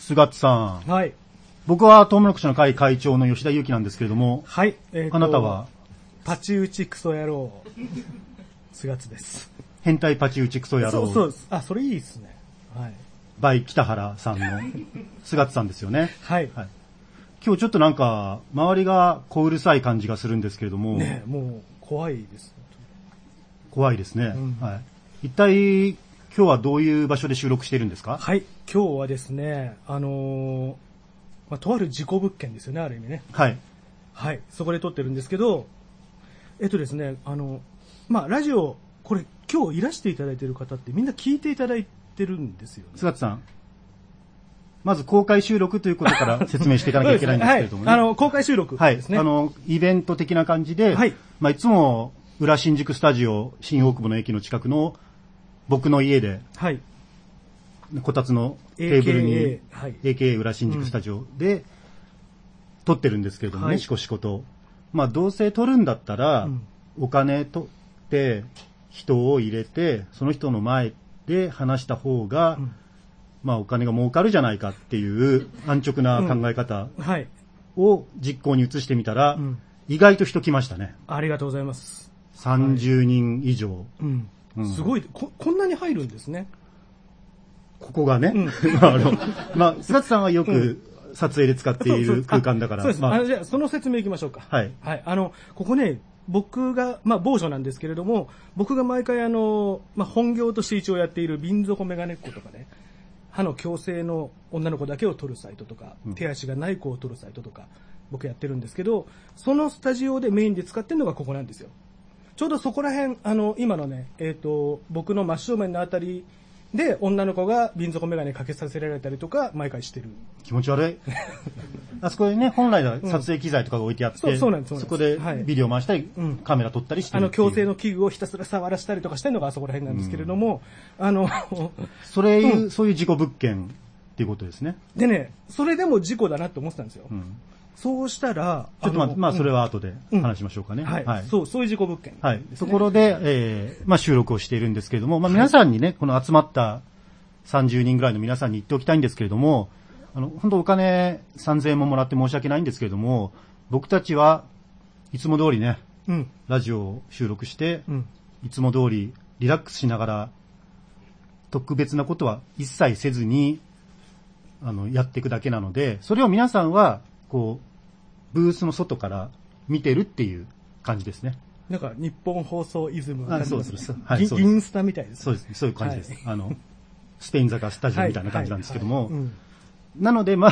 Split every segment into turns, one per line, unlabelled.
菅津さん。
はい。
僕はトウモロコシの会会長の吉田裕樹なんですけれども。
はい。
あなたは
パチ打ちクソ野郎。菅津です。
変態パチ打ちクソ野郎。
そうです。あ、それいいですね。はい。
バイ北原さんの菅津さんですよね。
はい。
はい。今日ちょっとなんか、周りが小うるさい感じがするんですけれども。
ね、もう怖いです。
怖いですね。はい。一体、今日はどういう場所で収録しているんですか？
はい。今日はですね、とある事故物件ですよね、ある意味ね。
はい。
はい。そこで撮ってるんですけど、ですね、ラジオ、これ今日いらしていただいている方ってみんな聞いていただいてるんですよね。
菅津さん。まず公開収録ということから説明していかなきゃいけないんですけれどもね。
はい、公開収録ですね。
はい。イベント的な感じで、はい。いつも裏新宿スタジオ、新大久保の駅の近くの僕の家で、はい。こたつのテーブルに、はい、AKA 裏新宿スタジオで撮ってるんですけれどもね、シコシコと。どうせ撮るんだったら、お金取って人を入れて、その人の前で話した方が、お金が儲かるじゃないかっていう安直な考え方を実行に移してみたら、意外と人来ましたね。
ありがとうございます。
30人以上。
すごいこんなに入るんですね。
ここがね。菅津さんはよく撮影で使っている空間だから。
そうです。じゃあ、その説明いきましょうか。
はい。
はい。ここね、僕が、某所なんですけれども、僕が毎回本業として一応やっている瓶底メガネっ子とかね、歯の矯正の女の子だけを撮るサイトとか、手足がない子を撮るサイトとか、僕やってるんですけど、そのスタジオでメインで使ってるのがここなんですよ。ちょうどそこら辺、今のね、僕の真正面のあたりで、女の子が瓶底メガネかけさせられたりとか、毎回してる。
気持ち悪い。あそこにね、本来は撮影機材とかが置いてあって、
そうなんです。
そこでビデオ回したり、カメラ撮ったりしてる。
矯正の器具をひたすら触らせたりとかしてるのがあそこら辺なんですけれども、
そういう事故物件っていうことですね。
でね、それでも事故だなって思ってたんですよ。そうしたら、
ちょっとそれは後で話しましょうかね。
はい。そういう事故物件。
はい。ところで、収録をしているんですけれども、皆さんにね、この集まった30人ぐらいの皆さんに言っておきたいんですけれども、本当お金3000円ももらって申し訳ないんですけれども、僕たちはいつも通りね、ラジオを収録して、いつも通りリラックスしながら、特別なことは一切せずに、やっていくだけなので、それを皆さんは、ブースの外から見てるっていう感じですね。
なんか、日本放送イズム。
そうです。
はい。インスタみたいです。
そうです。そういう感じです。スペイン坂スタジオみたいな感じなんですけども。なので、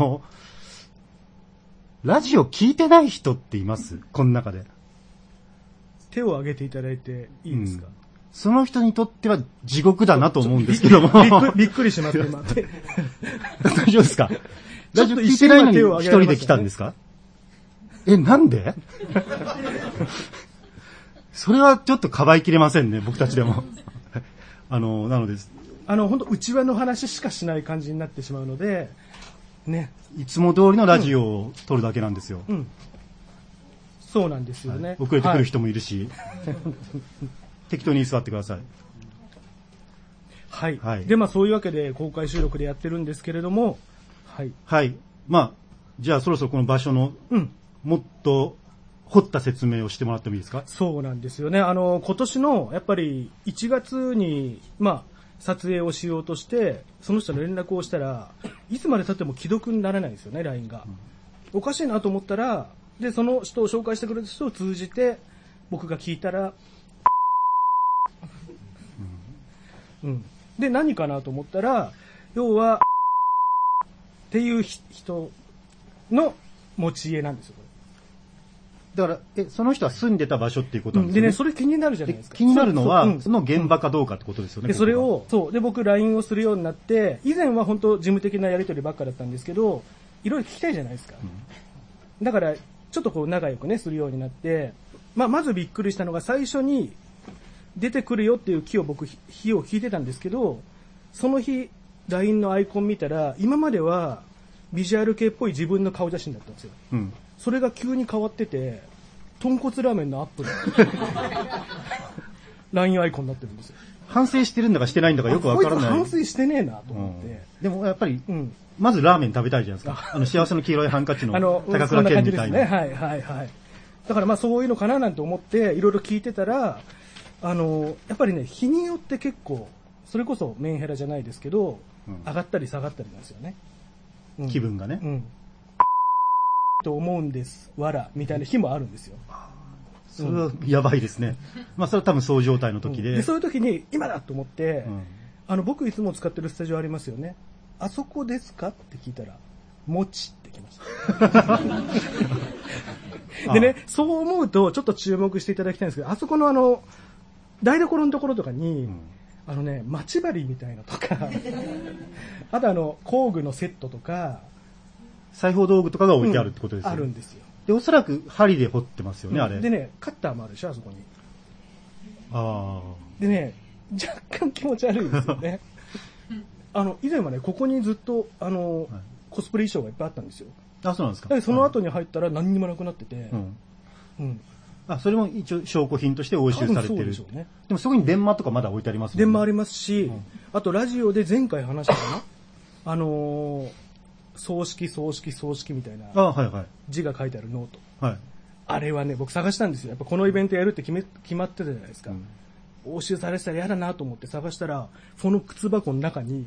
ラジオ聞いてない人っています？この中で。
手を挙げていただいていいですか？
その人にとっては地獄だなと思うんですけども。
びっくりします、今。
大丈夫ですか？ラジオ聞いてないのに一人で来たんですか？なんで？それはちょっとかばいきれませんね、僕たちでも。なので、
本当内輪の話しかしない感じになってしまうので、ね。
いつも通りのラジオを撮るだけなんですよ。
そうなんですよね。
遅れてくる人もいるし。適当に座ってください。
はい。で、そういうわけで公開収録でやってるんですけれども、はい。
はい。じゃあそろそろこの場所の、もっと掘った説明をしてもらってもいいですか？
そうなんですよね。今年の、やっぱり1月に、撮影をしようとして、その人の連絡をしたら、いつまで経っても既読にならないんですよね、LINE が。おかしいなと思ったら、で、その人を紹介してくれた人を通じて、僕が聞いたら、で、何かなと思ったら、要は、っていう人の持ち家なんですよ。
だから、その人は住んでた場所っていうことなんですよね。
でね、それ気になるじゃないですか。
気になるのは、その現場かどうかってことですよね。
で、それを、で、僕 LINE をするようになって、以前は本当事務的なやり取りばっかだったんですけど、いろいろ聞きたいじゃないですか。だから、ちょっと仲良くね、するようになって、まずびっくりしたのが最初に出てくるよっていう日を聞いてたんですけど、その日、LINE のアイコン見たら、今まではビジュアル系っぽい自分の顔写真だったんですよ。それが急に変わってて、豚骨ラーメンのアップで、LINE アイコンになってるんですよ。
反省してるんだかしてないんだかよくわからない。
反省してねえなと思って。
でもやっぱり、まずラーメン食べたいじゃないですか。幸せの黄色いハンカチの高倉健みたいな。
はいはいはい。だからまあそういうのかななんて思っていろいろ聞いてたら、やっぱりね、日によって結構、それこそメンヘラじゃないですけど、上がったり下がったりなんですよね。
気分がね。
と思うんです。わら、みたいな日もあるんですよ。
それはやばいですね。まあそれは多分そう状態の時で。
そういう時に、今だと思って、僕いつも使ってるスタジオありますよね。あそこですかって聞いたら、もちってきました。でね、そう思うとちょっと注目していただきたいんですけど、あそこの台所のところとかに、待ち針みたいなとか、あと工具のセットとか、
裁縫道具とかが置いてあるってことですよね。
あるんですよ。
で、おそらく針で彫ってますよね、あれ。
でね、カッターもあるでしょ、あそこに。でね、若干気持ち悪いですよね。以前はね、ここにずっと、コスプレ衣装がいっぱいあったんですよ。
あ、そうなんですか。
その後に入ったら何にもなくなってて。
それも一応証拠品として押収されてる。でもそこに電話とかまだ置いてありますもんね。
電話ありますし、あとラジオで前回話したかな葬式みたいな字が書いてあるノート。あれはね、僕探したんですよ。やっぱこのイベントやるって決まってたじゃないですか。押収されてたら嫌だなと思って探したら、その靴箱の中に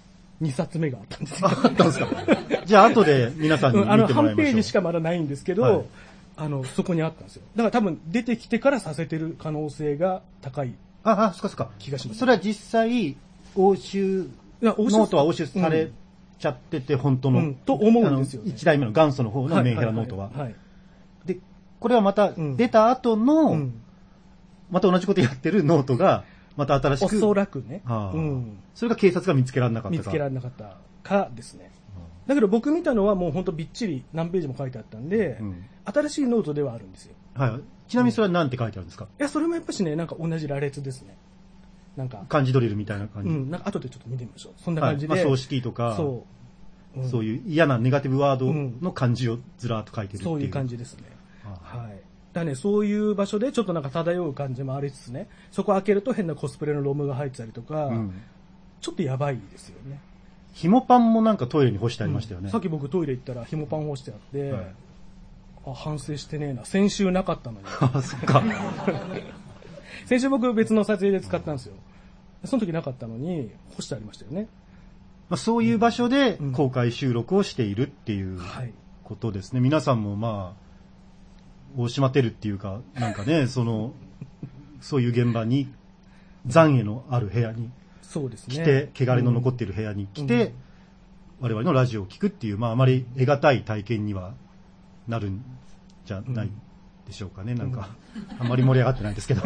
2冊目があったんですよ。
あったんですか。じゃあ後で皆さんに見てもらいましょう。
半ページしかまだないんですけど、そこにあったんですよ。だから多分出てきてからさせてる可能性が高い。
そっか。
気がします。
それは実際、ノートは押収されちゃってて、本当の。
と思うんですよ、ね。
1代目の元祖の方のメンヘラノートは。で、これはまた出た後の、また同じことやってるノートが、また新しく。
おそらくね。
それが警察が見つけられなかったか。
見つけられなかったかですね。だけど僕見たのはもう本当びっちり何ページも書いてあったんで、新しいノートではあるんですよ。
ちなみにそれは何て書いてあるんですか？
いや、それもやっぱしね、なんか同じ羅列ですね。なんか。
漢字ドリルみたいな感じ。
なんか後でちょっと見てみましょう。そんな感じで。
葬式とか、そういう嫌なネガティブワードの漢字をずらーっと書いてるっていう。
そういう感じですね。だね、そういう場所でちょっとなんか漂う感じもありつつね、そこ開けると変なコスプレのロムが入ってたりとか、ちょっとやばいですよね。
紐パンもなんかトイレに干してありましたよね。
さっき僕トイレ行ったら紐パン干してあって、反省してねえな。先週なかったのに。
そっか。
先週僕別の撮影で使ったんですよ。その時なかったのに干してありましたよね。
そういう場所で公開収録をしているっていうことですね。皆さんも大島てるっていうか、なんかね、そういう現場に、残影のある部屋に来て、汚れの残っている部屋に来て、我々のラジオを聞くっていう、あまり得難い体験にはなるんじゃないでしょうかね。なんか、あんまり盛り上がってないんですけど。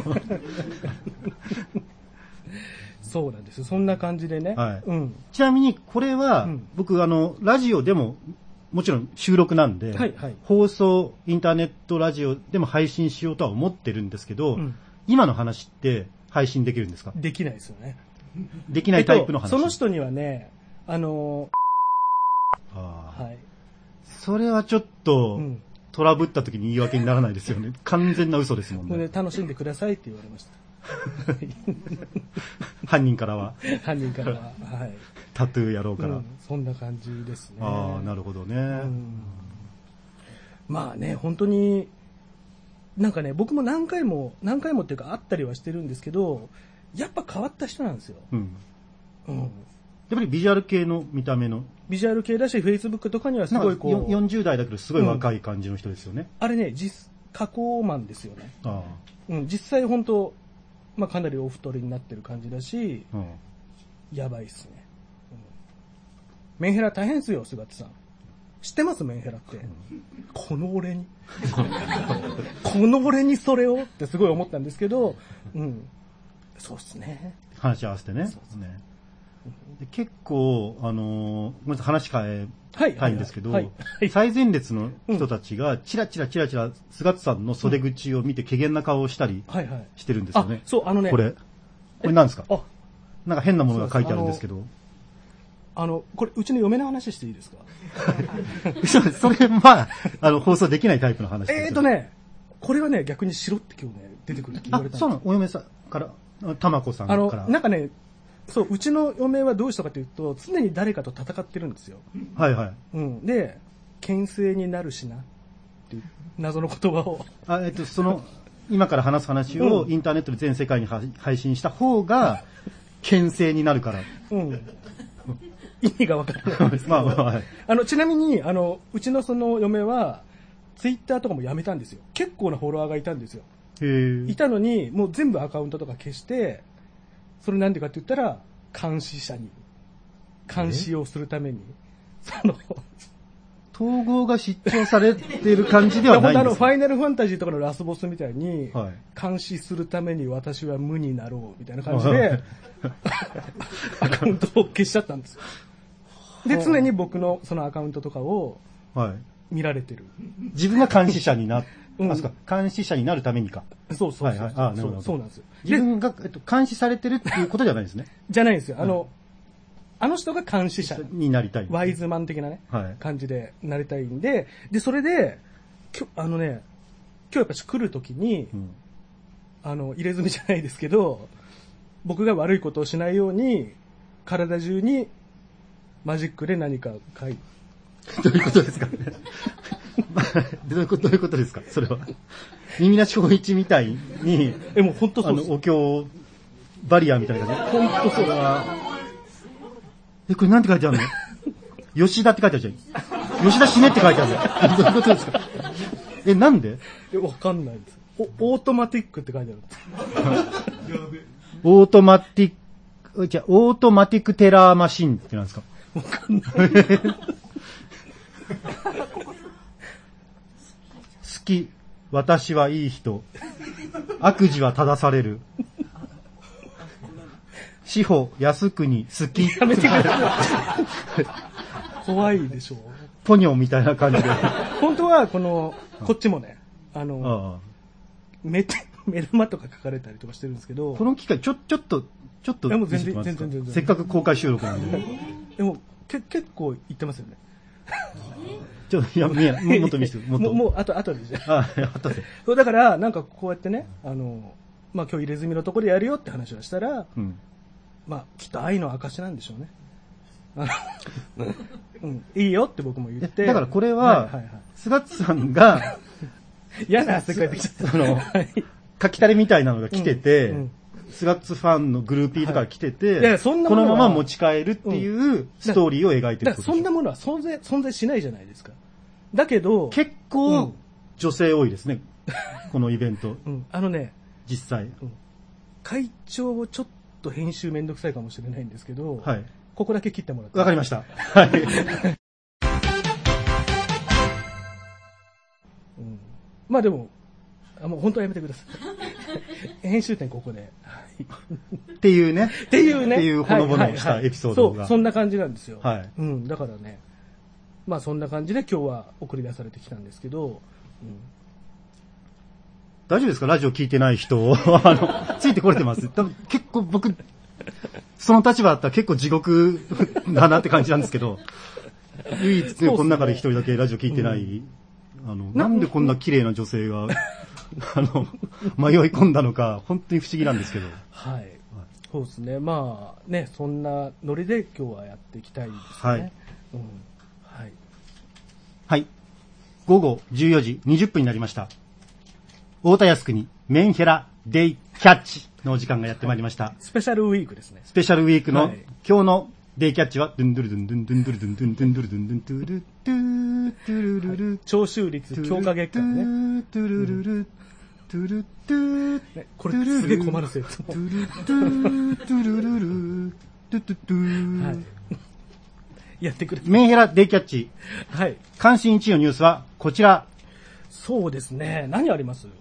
そうなんです。そんな感じでね。
ちなみに、これは、僕、ラジオでも、もちろん収録なんで、放送、インターネットラジオでも配信しようとは思ってるんですけど、今の話って配信できるんですか？
できないですよね。
できないタイプの話。
その人にはね、
それはちょっと、トラブった時に言い訳にならないですよね。完全な嘘ですもんね。
楽しんでくださいって言われました。
犯人からは。タトゥーやろうから。
そんな感じですね。
なるほどね。
まあね、本当に、なんかね、僕も何回もっていうか会ったりはしてるんですけど、やっぱ変わった人なんですよ。
やっぱりビジュアル系の見た目の。
ビジュアル系だし、Facebook とかにはすごいこう。
40代だけどすごい若い感じの人ですよね。
あれね、加工マンですよね。実際本当、かなりお太りになってる感じだし、やばいっすね。メンヘラ大変っすよ、菅田さん。知ってますメンヘラって。この俺にそれをってすごい思ったんですけど、そうっすね。
話し合わせてね。結構、ごめんなさい、話変えたいんですけど、最前列の人たちがチラチラ菅田さんの袖口を見て怪げな顔をしたりしてるんですよね。
そう、
これ何ですか？なんか変なものが書いてあるんですけど。
これ、うちの嫁の話していいですか？
それ、放送できないタイプの話です。
これはね、逆にしろって今日ね、出てくるって言われたんです。
お嫁さんから。 玉子さんから。
なんかね、そう、うちの嫁はどうしたかというと、常に誰かと戦ってるんですよ。
はいはい。
うん。で、牽制になるしな、っていう謎の言葉を。
今から話す話をインターネットで全世界に配信した方が、牽制になるから。
うん。意味がわからないんですけど。はい、ちなみに、うちのその嫁は、ツイッターとかもやめたんですよ。結構なフォロワーがいたんですよ。いたのに、もう全部アカウントとか消して、それなんでかって言ったら、監視をするために、
統合が失調されてる感じではないんですか？
ファイナルファンタジーとかのラスボスみたいに、はい、監視するために私は無になろうみたいな感じで、アカウントを消しちゃったんですよ。で、常に僕のそのアカウントとかを見られてる。
自分が監視者になって、そうか、監視者になるためにか。
そうそうそう。そうなんですよ。
自分が、監視されてるっていうことじゃないですね。
じゃないんですよ。あの人が監視者
になりたい。
ワイズマン的なね、はい、感じでなりたいんで、それで、今日やっぱし来るときに、入れ墨じゃないですけど、僕が悪いことをしないように、体中にマジックで何か書いて。
どういうことですかどういうことですかそれは。耳なし光一みたいに、
もう本当そうです。
お経、バリアみたいなね。
本当そうだ。
これなんて書いてあるの吉田って書いてあるじゃん。吉田死ねって書いてあるじゃん。どういうことですかなんで
わかんないです。オートマティックって書いてある。
オートマティックテラーマシンってなんですか
わかんない。
好き、私はいい人。悪事は正される。志保、靖国、好き。
やめてください。怖いでしょ。
ポニョみたいな感じで。
本当は、こっちもね、目玉とか書かれたりとかしてるんですけど。
この機会、ちょっと。
いやもう全然。
せっかく公開収録なんで。
でも、結構言ってますよね。
もっと見せて。
もう、後でじゃ
後で。
そう、だから、なんかこうやってね、今日入れ墨のところでやるよって話をしたら、きっと愛の証なんでしょうね。いいよって僕も言って。
だからこれは、菅津さんが、
嫌な汗かいてきちゃった。
書きたれみたいなのが来てて、菅津ファンのグルーピーとか来てて、このまま持ち帰るっていうストーリーを描いてるってことですか？
そんなものは存在しないじゃないですか。だけど、
結構、女性多いですね。このイベント。実際。
会長をちょっと編集めんどくさいかもしれないんですけど、
はい、
ここだけ切ってもらって。
わかりました。はい。
まあでも、もう本当はやめてください。編集点ここで。
っていうね。
っていう
ほのぼのしたエピソードが。
そんな感じなんですよ。
はい。
だからね、まあそんな感じで今日は送り出されてきたんですけど、
大丈夫ですかラジオ聞いてない人ついてこれてます。結構僕、その立場だったら結構地獄だなって感じなんですけど、唯一ね、この中で一人だけラジオ聞いてない、なんでこんな綺麗な女性が、迷い込んだのか、本当に不思議なんですけど。
はい。そうですね。まあね、そんなノリで今日はやっていきたいですね。
はい。
はい。
はい。午後14時20分になりました。太田靖国メンヘラデイキャッチのお時間がやってまいりました。
スペシャルウィークですね。
スペシャルウィークの今日のデイキャッチは、ドゥンドゥルドゥンドゥンドゥンドゥルドゥンドゥンドゥンドゥルドゥンドゥンドゥルドゥトゥルルル
聴取率強化月間ね。トゥルルルトゥルトゥこれすげえ困るせいつも。トゥルトゥトゥルルルトゥトゥトゥはい。やってくれ。
メンヘラデイキャッチ。
はい。
関心1位のニュースはこちら。
そうですね。何あります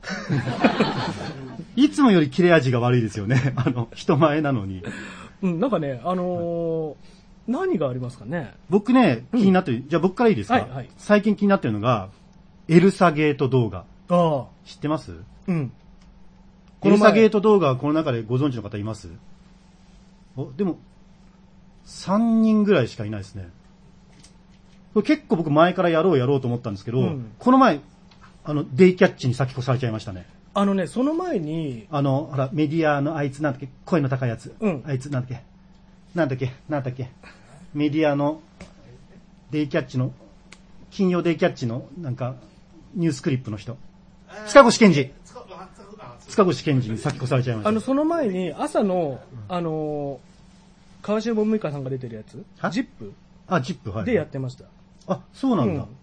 いつもより切れ味が悪いですよね。人前なのに。
なんかね、何がありますかね。
僕ね、気になってる。じゃあ僕からいいですか。はい。最近気になってるのが、エルサゲート動画。知ってます？
うん。
エルサゲート動画はこの中でご存知の方います？でも、3人ぐらいしかいないですね。これ結構僕前からやろうと思ったんですけど、この前、デイキャッチに先越されちゃいましたね。
その前に、
ほら、メディアのあいつなんだっけ、声の高いやつ。あいつなんだっけ。メディアの、デイキャッチの、金曜デイキャッチの、なんか、ニュースクリップの人。塚越健二。塚越健二に先越されちゃいました。
その前に、朝の、川島文香さんが出てるやつ、ジップ
ジップ、はい。
でやってました。
そうなんだ。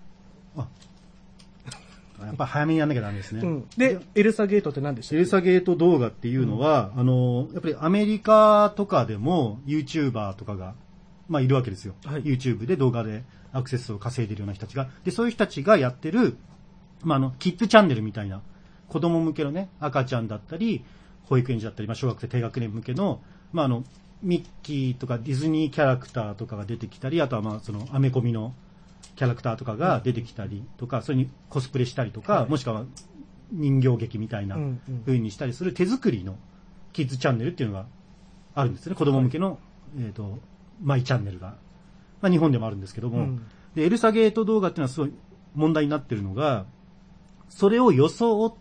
やっぱ早めにやんなきゃダメですね。
で、エルサゲートって何でしたっけ？
エルサゲート動画っていうのは、やっぱりアメリカとかでも YouTuber とかが、いるわけですよ。YouTube で動画でアクセス数を稼いでるような人たちが。で、そういう人たちがやってる、キッズチャンネルみたいな、子供向けのね、赤ちゃんだったり、保育園児だったり、小学生低学年向けの、ミッキーとかディズニーキャラクターとかが出てきたり、あとはアメコミのキャラクターとかが出てきたりとか、それにコスプレしたりとか、もしくは人形劇みたいな風にしたりする手作りのキッズチャンネルっていうのがあるんですね。子供向けの、マイチャンネルが。日本でもあるんですけども、で、エルサゲート動画っていうのはすごい問題になってるのが、それを装って、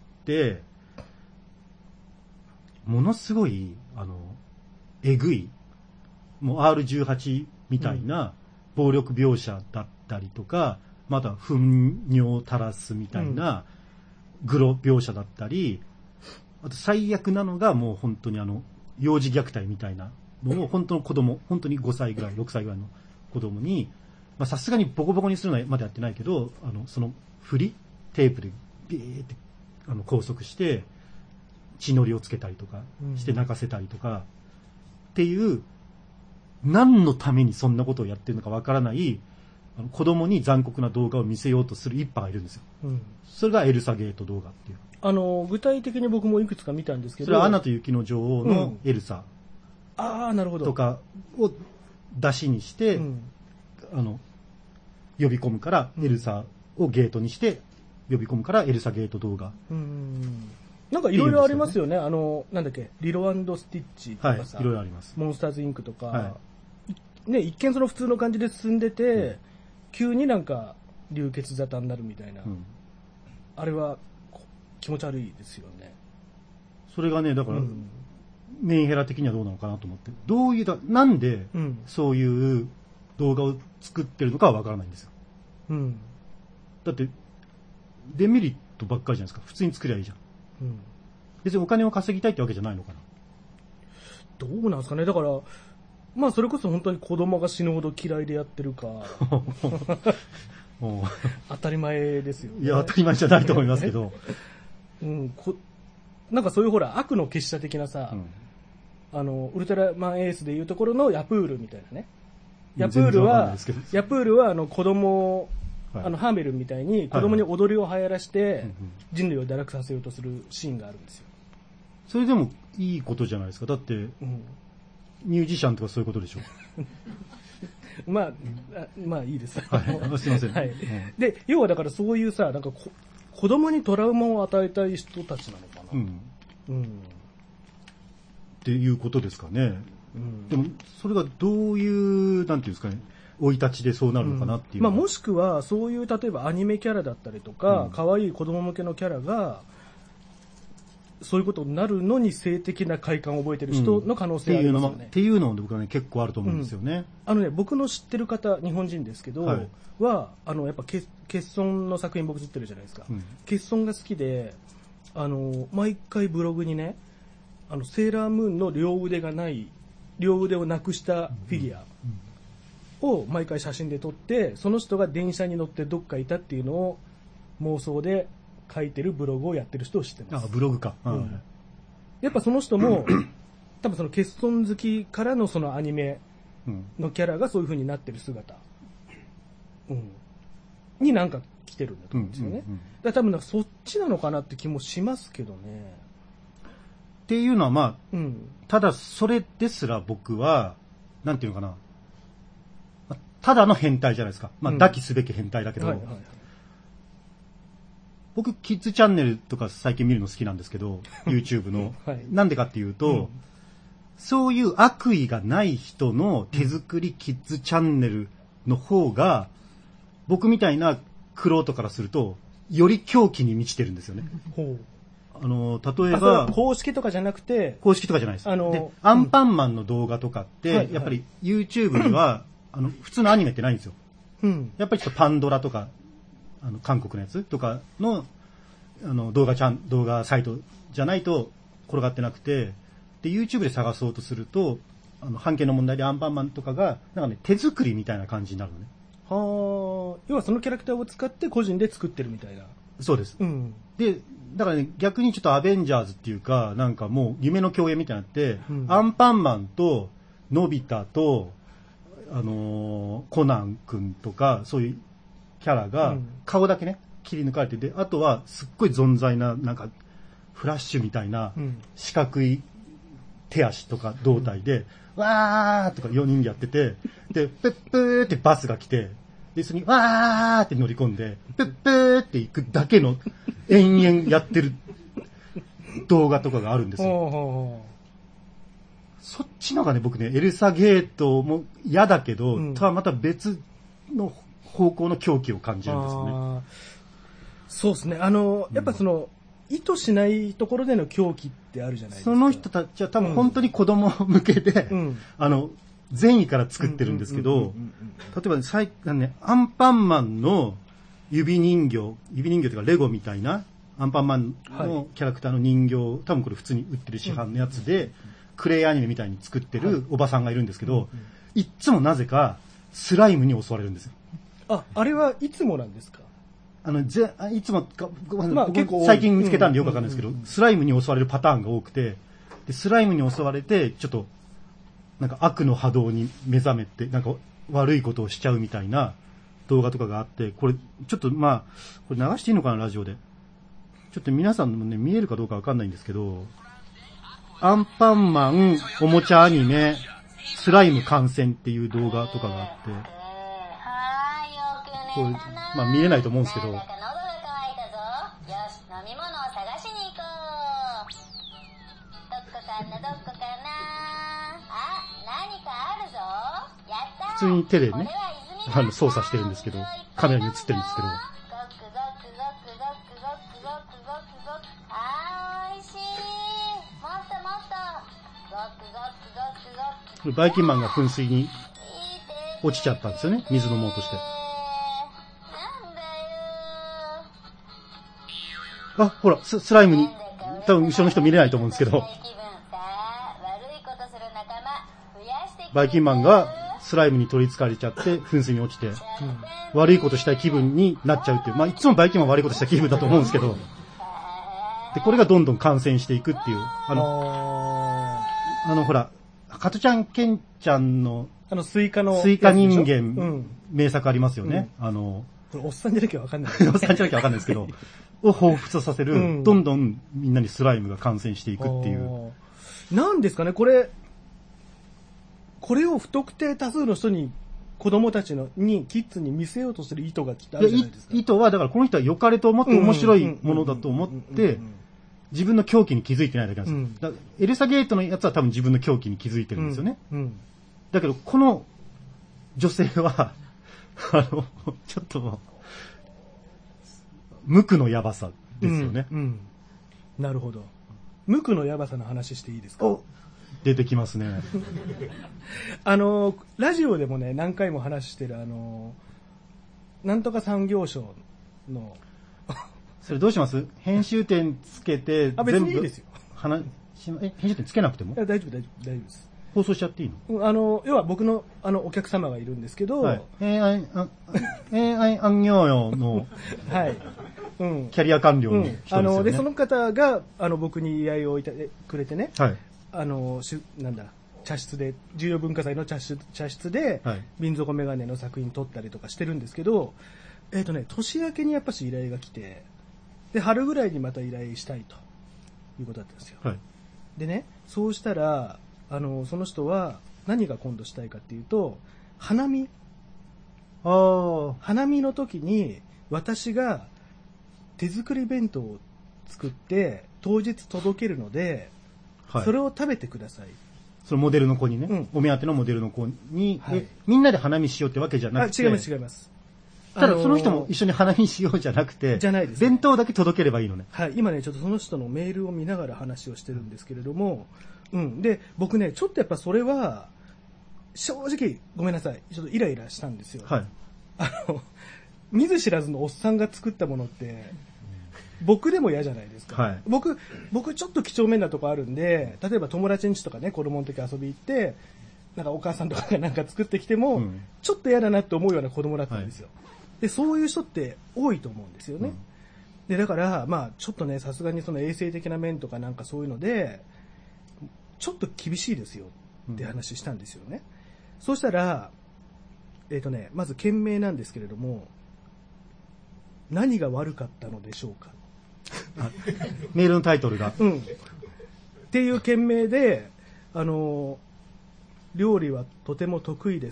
ものすごい、えぐい、もう R18 みたいな暴力描写だったりとか、また糞尿垂らすみたいなグロ描写だったり、あと最悪なのがもう本当に幼児虐待みたいなのを本当の子供、本当に5歳ぐらい、6歳ぐらいの子供に、さすがにボコボコにするのはまでやってないけど、そのテープでビーって拘束して血のりをつけたりとかして泣かせたりとかっていう、何のためにそんなことをやってるのかわからない子供に残酷な動画を見せようとする一派がいるんですよ。それがエルサゲート動画っていう。
具体的に僕もいくつか見たんですけど、
それはアナと雪の女王のエルサとかを出しにして、呼び込むからエルサをゲートにして呼び込むからエルサゲート動画。
なんかいろいろありますよね。なんだっけ、リロ&スティッチとかさ、
いろいろあります。
モンスターズインクとか、ね、一見その普通の感じで進んでて、急になんか流血沙汰になるみたいな、あれは気持ち悪いですよね。
それがね、だから、メンヘラ的にはどうなのかなと思って、なんでそういう動画を作ってるのかはわからないんですよ。だってデメリットばっかりじゃないですか。普通に作りゃいいじゃん。別にお金を稼ぎたいってわけじゃないのかな。
どうなんですかね。だからそれこそ本当に子供が死ぬほど嫌いでやってるか当たり前ですよね。
いや、当たり前じゃないと思いますけど
なんかそういうほら悪の結社的なさ、ウルトラマンエースでいうところのヤプールみたいなね。ヤプールは子供ハーメルンみたいに子供に踊りを流行らして人類を堕落させようとするシーンがあるんですよ。
それでもいいことじゃないですか。だって、ミュージシャンとかそういうことでしょ。
まあいいです。
すいません。
で、要はだからそういうさ、なんか子供にトラウマを与えたい人たちなのかな。
っていうことですかね。でもそれがどういうなんていうんですかね。生い立ちでそうなるのかなっていう、
もしくはそういう例えばアニメキャラだったりとか、可愛い子供向けのキャラがそういうことになるのに性的な快感を覚えてる人の可能性がありますよね。
っていうのも僕はね結構あると思うんですよね。
僕の知ってる方、日本人ですけど、やっぱ欠損の作品僕知ってるじゃないですか。欠損が好きで毎回ブログにねセーラームーンの両腕をなくしたフィギュアを毎回写真で撮って、その人が電車に乗ってどっかいたっていうのを妄想で書いてるブログをやってる人を知ってます。
ブログか。
やっぱその人も多分その欠損好きからのそのアニメのキャラがそういう風になってる姿、になんか来てるんだと思うんですよね。だから多分なんかそっちなのかなって気もしますけどね。
っていうのはただそれですら僕はなんていうのかな。ただの変態じゃないですか。抱きすべき変態だけど、僕キッズチャンネルとか最近見るの好きなんですけどYouTube の、なんでかっていうと、そういう悪意がない人の手作りキッズチャンネルの方が、僕みたいな玄人からするとより狂気に満ちてるんですよね。 例えば、
公式とかじゃなくて、
公式とかじゃないです。で、アンパンマンの動画とかって、やっぱり YouTube には、普通のアニメってないんですよ。やっぱりちょっとパンドラとか、韓国のやつとかの、動画サイトじゃないと転がってなくて、で、YouTube で探そうとすると、版権の問題でアンパンマンとかが、なんかね、手作りみたいな感じになるのね。
要はそのキャラクターを使って個人で作ってるみたいな。
そうです。で、だからね、逆にちょっとアベンジャーズっていうか、なんかもう夢の共演みたいになって、アンパンマンと、のび太と、コナン君とか、そういうキャラが、顔だけね、切り抜かれてて、あとはすっごい存在な、なんか、フラッシュみたいな、四角い手足とか胴体で、わーとか4人でやってて、で、プップーってバスが来て、で、それにわーって乗り込んで、プップーって行くだけの延々やってる動画とかがあるんですよ。そっちのがね、僕ね、エルサゲートも嫌だけど、また別の方向の狂気を感じるんですよね。
そうですね。やっぱその、意図しないところでの狂気ってあるじゃないですか。
その人たちは多分本当に子供向けで、善意から作ってるんですけど、例えばね、アンパンマンの指人形というかレゴみたいな、アンパンマンのキャラクターの人形、多分これ普通に売ってる市販のやつで、クレイアニメみたいに作ってるおばさんがいるんですけど、いっつもなぜかスライムに襲われるんですよ。
あれはいつもなんですか？
いつも最近見つけたんでよくわかんないですけど、スライムに襲われるパターンが多くて、でスライムに襲われて、ちょっと、なんか悪の波動に目覚めて、なんか悪いことをしちゃうみたいな動画とかがあって、これ、ちょっとこれ流していいのかな、ラジオで。ちょっと皆さんもね、見えるかどうかわかんないんですけど、アンパンマンおもちゃアニメ、スライム感染っていう動画とかがあって、これ、見れないと思うんですけど、普通に手でね、操作してるんですけど、カメラに映ってるんですけど、バイキンマンが噴水に落ちちゃったんですよね、水飲もうとして。ほら、スライムに、多分後ろの人見れないと思うんですけど、バイキンマンがスライムに取り憑かれちゃって噴水に落ちて、悪いことしたい気分になっちゃうっていう、いつもバイキンマン悪いことした気分だと思うんですけど、で、これがどんどん感染していくっていう、ほら、加トちゃんケンちゃんの、
スイカ
人間、名作ありますよね。
これおっさんじゃなきゃわかんない。
おっさんじゃなきゃわかんないですけど、を彷彿とさせる、どんどんみんなにスライムが感染していくっていう。
なんですかね、これを不特定多数の人に、子供たちに、キッズに見せようとする意図がきっとあるじゃないですか。
意図は、だからこの人は良かれと思って面白いものだと思って、自分の狂気に気づいてないだけなんですよ。エルサゲートのやつは多分自分の狂気に気づいてるんですよね。だけど、この女性は、ちょっと、無垢のやばさですよね。
なるほど。無垢のやばさの話していいですか？
出てきますね。
ラジオでもね、何回も話してる、なんとか産業省の。
それどうします？編集点つけて、
別にいいですよ。
編集点つけなくても？
大丈夫です。
放送しちゃっていいの？
要は僕の、お客様がいるんですけど、
AI 安業用の、
はい。
キャリア官僚の人ですよね。
で、その方が、僕に依頼をくれてね、
はい。
茶室で、重要文化財の茶室で、
はい、
瓶底メガネの作品撮ったりとかしてるんですけど、年明けにやっぱし依頼が来て、で、春ぐらいにまた依頼したいということだったんですよ。
はい。
でね、そうしたら、その人は何が今度したいかっていうと、花見の時に私が手作り弁当を作って当日届けるので、はい、それを食べてください。
そのモデルの子にね、お目当てのモデルの子に、みんなで花見しようってわけじゃなくて。
違います。
ただその人も一緒に花見しようじゃなくて、
じゃないです、ね。
弁当だけ届ければいいのね。
はい。今ね、ちょっとその人のメールを見ながら話をしてるんですけれども、うん。で、僕ね、ちょっとやっぱそれは、正直、ごめんなさい。ちょっとイライラしたんですよ。
はい。
見ず知らずのおっさんが作ったものって、僕でも嫌じゃないですか。
はい。
僕ちょっと几帳面なとこあるんで、例えば友達ん家とかね、子供の時遊び行って、なんかお母さんとかがなんか作ってきても、ちょっと嫌だなって思うような子供だったんですよ。はい、で、そういう人って多いと思うんですよね。で、だから、まあ、ちょっとね、さすがにその衛生的な面とかなんかそういうので、ちょっと厳しいですよって話したんですよね。そうしたら、まず件名なんですけれども、何が悪かったのでしょうか。
メールのタイトルが。
うん。っていう件名で、料理はとても得意です。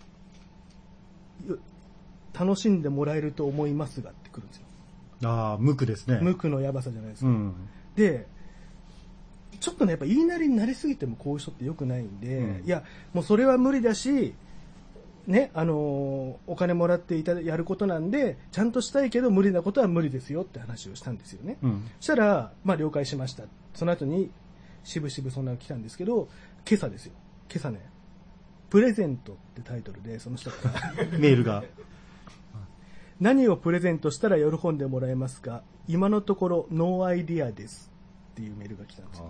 楽しんでもらえると思いますがってくるんですよ。
ああ、無垢ですね。
無垢のやばさじゃないですか。で、ちょっとね、やっぱ言いなりになりすぎてもこういう人って良くないんで、いや、もうそれは無理だし、ね、お金もらってやることなんで、ちゃんとしたいけど無理なことは無理ですよって話をしたんですよね。そしたら、まあ了解しました。その後に、しぶしぶそんなの来たんですけど、今朝ですよ。今朝ね、プレゼントってタイトルで、その人から
メールが。
何をプレゼントしたら喜んでもらえますか？今のところノーアイディアですっていうメールが来たんですよ。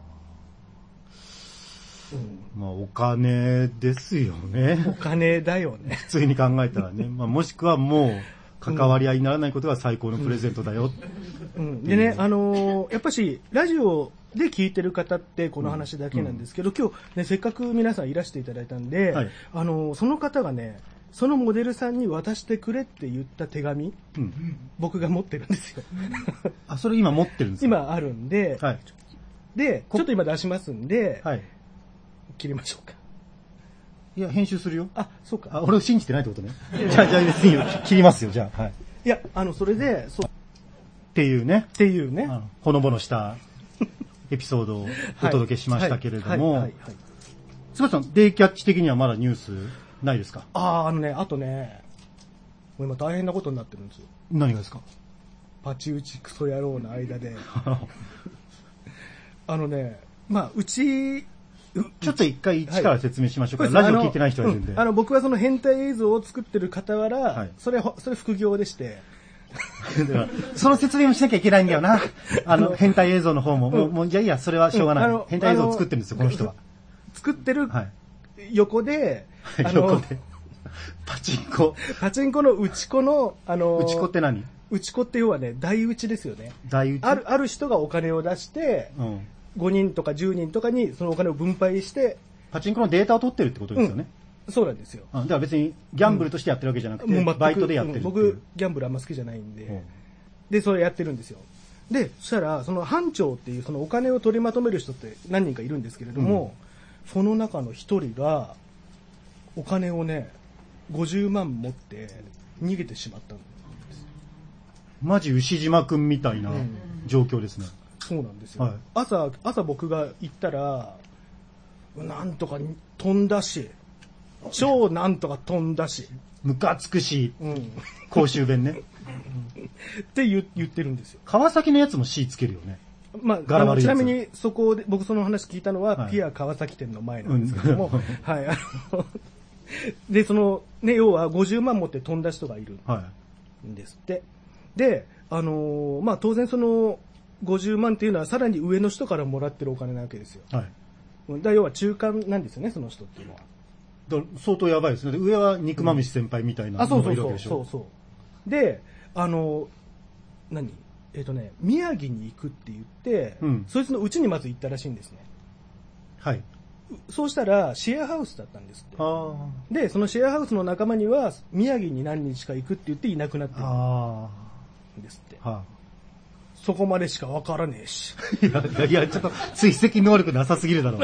まあお金ですよね。
お金だよね。
普通に考えたらね。まあもしくはもう関わり合いにならないことが最高のプレゼントだよ。
でね、やっぱしラジオで聞いてる方ってこの話だけなんですけど、今日ねせっかく皆さんいらしていただいたんで、はい、その方がね。そのモデルさんに渡してくれって言った手紙、僕が持ってるんですよ。
あ、それ今持ってるんですか？
今あるんで、
はい、
で、ちょっと今出しますんで、はい、切りましょうか。
いや、編集するよ。
あ、そうか。
あ、俺を信じてないってことね。じゃあ別に切りますよ、じゃあ。はい。
いや、それで、
っていうね。ほのぼのしたエピソードをお届けしましたけれども、すばさん、デイキャッチ的にはまだニュース、ないですか？
あとね、もう今大変なことになってるんですよ。
何がですか？
パチ打ちクソ野郎の間で。まあ、ち
ょっと一回一から説明しましょうか。ラジオ聞いてない人がいるんで。
僕はその変態映像を作ってる傍ら、それ副業でして。
その説明もしなきゃいけないんだよな。変態映像の方も。もう、いや、それはしょうがない。変態映像を作ってるんですよ、この人は。
作ってる横で、
パチンコ
の打ち子の、
打ち子って何？
打ち子って要はね、台打ちですよね。
台打ち？
ある人がお金を出して、5人とか10人とかにそのお金を分配して、
パチンコのデータを取ってるってことですよね。
そうなんですよ。
だから別にギャンブルとしてやってるわけじゃなくて、バイトでやってる。
僕、ギャンブルあんま好きじゃないんで、で、それやってるんですよ。で、そしたら、その班長っていうそのお金を取りまとめる人って何人かいるんですけれども、その中の一人が、お金をね、50万持って逃げてしまったんです。
マジ牛島くんみたいな状況ですね。
そうなんですよ。朝僕が行ったら、なんとか飛んだし、超なんとか飛んだし。
ムカつくし、公衆弁ね。
って言ってるんですよ。
川崎のやつも C つけるよね。
まあ、ちなみにそこで僕その話聞いたのは、ピア川崎店の前なんですけども、はい、で、その、ね、要は50万持って飛んだ人がいるんですって。で、まあ当然その50万っていうのはさらに上の人からもらってるお金なわけですよ。はい。要は中間なんですよね、その人っていうのは。
相当やばいですね。上は肉まむし先輩みたいなのがいるわけでしょ。
そう。で、宮城に行くって言って、そいつの家にまず行ったらしいんですね。はい。そうしたら、シェアハウスだったんですって。で、そのシェアハウスの仲間には、宮城に何日か行くって言っていなくなってるんですって。そこまでしか分からねえし。
いや、ちょっと追跡能力なさすぎるだろう。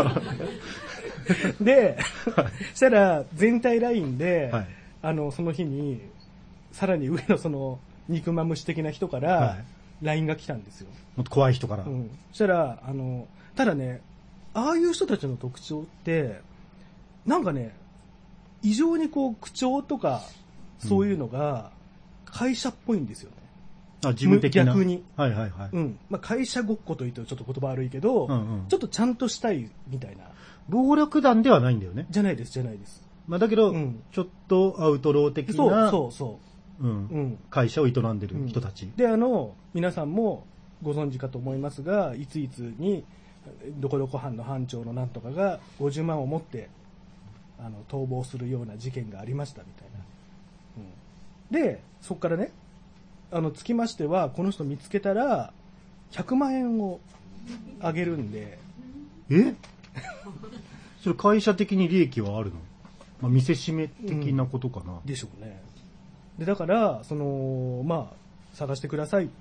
で、したら全体ラインで、その日に、さらに上のその、肉まむし的な人から、LINE が来たんですよ。
もっと怖い人から。
そしたら、ただね、ああいう人たちの特徴って、なんかね、異常にこう、口調とか、 そういうのが会社っぽいんですよね。
あ、事務的な。
逆に。
はいはいはい。
うん。まあ、会社ごっこと言うとちょっと言葉悪いけど、ちょっとちゃんとしたいみたいな。
暴力団ではないんだよね。
じゃないです。
まあ、だけど、ちょっとアウトロー的な、会社を営んでる人たち。
で、皆さんもご存知かと思いますが、いついつに、どこどこ班の班長のなんとかが50万を持って、逃亡するような事件がありましたみたいな。で、そこからね、つきましては、この人見つけたら、100万円をあげるんで。
それ会社的に利益はあるの？まあ、見せしめ的なことかな。
でしょうね。で、だから、まあ、探してください。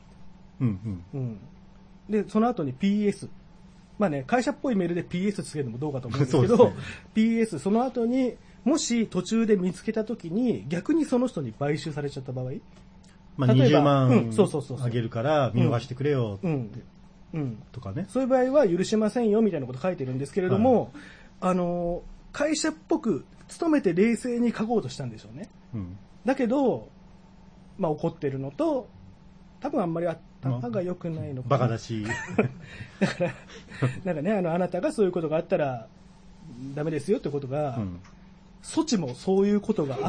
で、その後に PS。まあね、会社っぽいメールで PS つけるのもどうかと思うんですけど、PS、その後に、もし途中で見つけたときに、逆にその人に買収されちゃった場合、
まあ、20万あげるから見逃してくれよとかね。
そういう場合は許しませんよみたいなこと書いてるんですけれども、会社っぽく勤めて冷静に書こうとしたんでしょうね。だけど、まあ怒ってるのと、多分あんまり頭が良くないのかな。
バカだし。
だから、なんかね、あなたがそういうことがあったらダメですよってことが、措置もそういうことがあ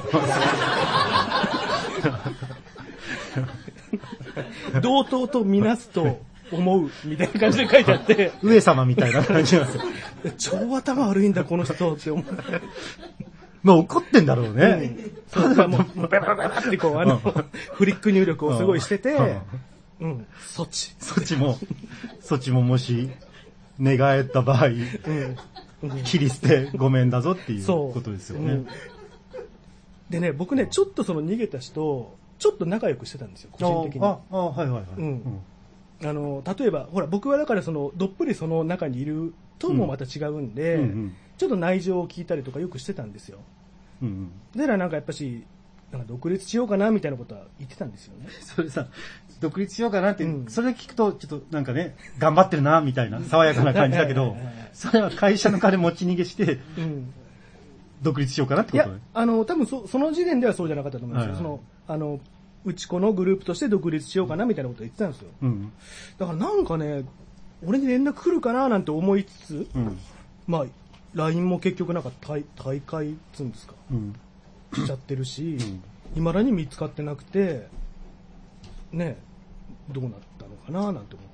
った同等とみなすと思うみたいな感じで書いてあって
上様みたいな感じなんですよ。
超頭悪いんだこの人って思う。
まあ怒ってんだろうね。
そうだもうベラベラってこうフリック入力をすごいしてて、措置ももし寝返った場合、切り捨てごめんだぞっていうことですよね。 でね、僕ね、ちょっとその逃げた人、ちょっと仲良くしてたんですよ、個人的に。
はいはいはい。
例えば、ほら、僕はだからどっぷりその中にいるともまた違うんで、ちょっと内情を聞いたりとかよくしてたんですよ。だからなんかやっぱし、なんか独立しようかなみたいなことは言ってたんですよね。
それさ、独立しようかなって、それ聞くとちょっとなんかね、頑張ってるなみたいな爽やかな感じだけど、それは会社の金持ち逃げして、独立しようかなってことね。
多分その時点ではそうじゃなかったと思うんですよ。うちこのグループとして独立しようかなみたいなことを言ってたんですよ。だからなんかね、俺に連絡来るかななんて思いつつ、まあ、LINE も結局なんか大会っつうんですか、しちゃってるし、未だに見つかってなくて、ね、どうなったのかななんて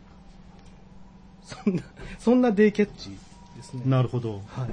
思って。そんなデイキャッチですね。
なるほど。
はい。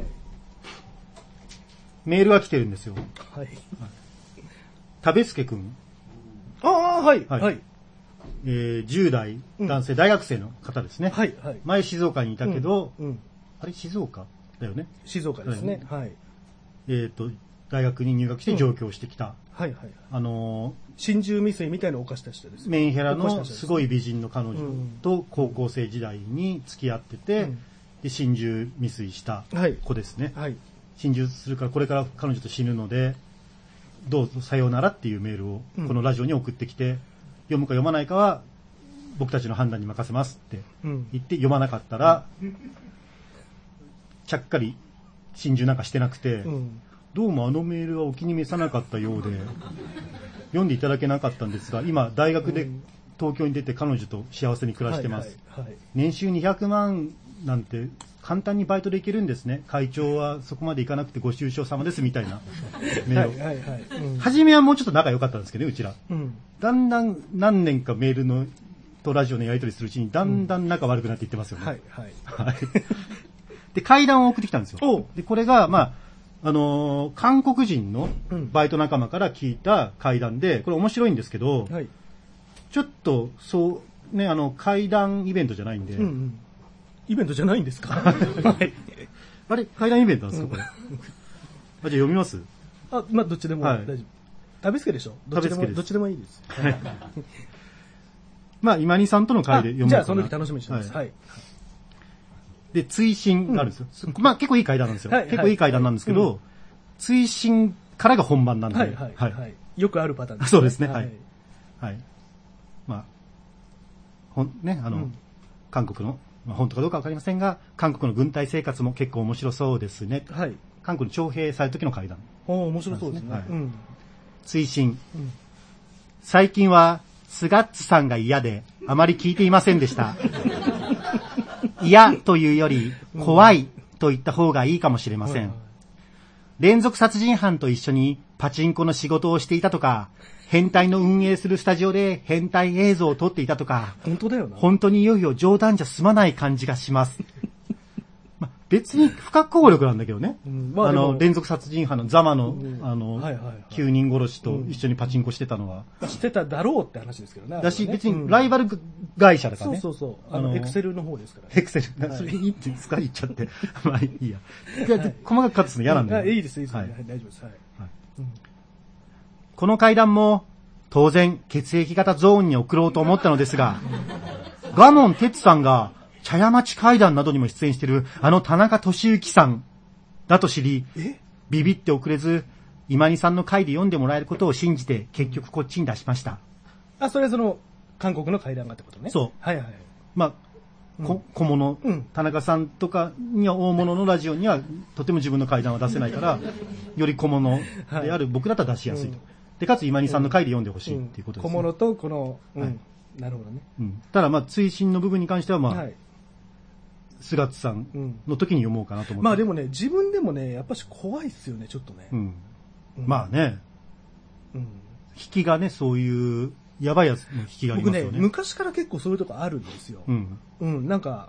メールが来てるんですよ。
はい。
田部助くん。
はい。
10代男性、大学生の方ですね。前静岡にいたけど、あれ静岡だよね。
静岡ですね。はい。
大学に入学して上京してきた。
心中未遂みたいなのを犯した人です。
メンヘラのすごい美人の彼女と高校生時代に付き合ってて、で心中未遂した子ですね。心中するからこれから彼女と死ぬので、どうぞさようならっていうメールをこのラジオに送ってきて、読むか読まないかは僕たちの判断に任せますって言って読まなかったら、ちゃっかり心中なんかしてなくて、どうもあのメールはお気に召さなかったようで読んでいただけなかったんですが、今大学で東京に出て彼女と幸せに暮らしてます。年収200万なんて簡単にバイトでいけるんですね。会長はそこまでいかなくてご愁傷様ですみたいなメールを。初めはもうちょっと仲良かったんですけどね、うちら。だんだん何年かメールのとラジオのやり取りするうちにだんだん仲悪くなっていってますよね。で、階段を送ってきたんですよ。で、これが、まあ、韓国人のバイト仲間から聞いた階段で、これ面白いんですけど、ちょっと、そう、ね、階段イベントじゃないんで、
イベントじゃないんですか？
あれ階段イベントなんですかこれ。じゃあ読みます？
まあどっちでも大丈夫。食べつけでしょ？どっちでもいいです。
まあ今にさんとの会で読む。
じゃあその時楽しみにしてます。
で追伸があるんですよ。まあ結構いい階段なんですよ。結構いい階段なんですけど、追伸からが本番なんで。
よくあるパターンですね。
そうですね。まあ韓国の本当かどうかわかりませんが、韓国の軍隊生活も結構面白そうですね。韓国の徴兵される時の会談。
面白そうですね。
追伸。最近は、スガッツさんが嫌で、あまり聞いていませんでした。嫌というより、怖いと言った方がいいかもしれません。連続殺人犯と一緒にパチンコの仕事をしていたとか、変態の運営するスタジオで変態映像を撮っていたとか、
本当だよな。
本当にいよいよ冗談じゃ済まない感じがします。別に不可抗力なんだけどね。連続殺人犯のザマの、9人殺しと一緒にパチンコしてたのは。
してただろうって話ですけどね。
だし、別にライバル会社だからね。
そうそうそう。エクセルの方ですからね。
エクセル。それいいってですか言っちゃって。まあいいや。細かくカットするの嫌なんだよ。
いいです、いいです。大丈夫です。
この階段も、当然、血液型ゾーンに送ろうと思ったのですが、ガモン哲さんが、茶屋町階段などにも出演している田中俊之さんだと知り、ビビって遅れず、今にさんの回で読んでもらえることを信じて、結局こっちに出しました。
それは韓国の階段がってことね。
そう。
はいはい。
小物、田中さんとかには大物のラジオにはとても自分の階段は出せないから、より小物である僕だったら出しやすいと。で、かつ今にさんの回で読んでほしいっていうことです、ね。
小物となるほどね。
ただ追伸の部分に関しては菅津さんの時に読もうかなと思って。
でもね、自分でもね、やっぱし怖いっすよね、ちょっとね。
引きがね、そういう、やばいやつの引きがありますよね。
僕ね、昔から結構そういうとこあるんですよ。なんか、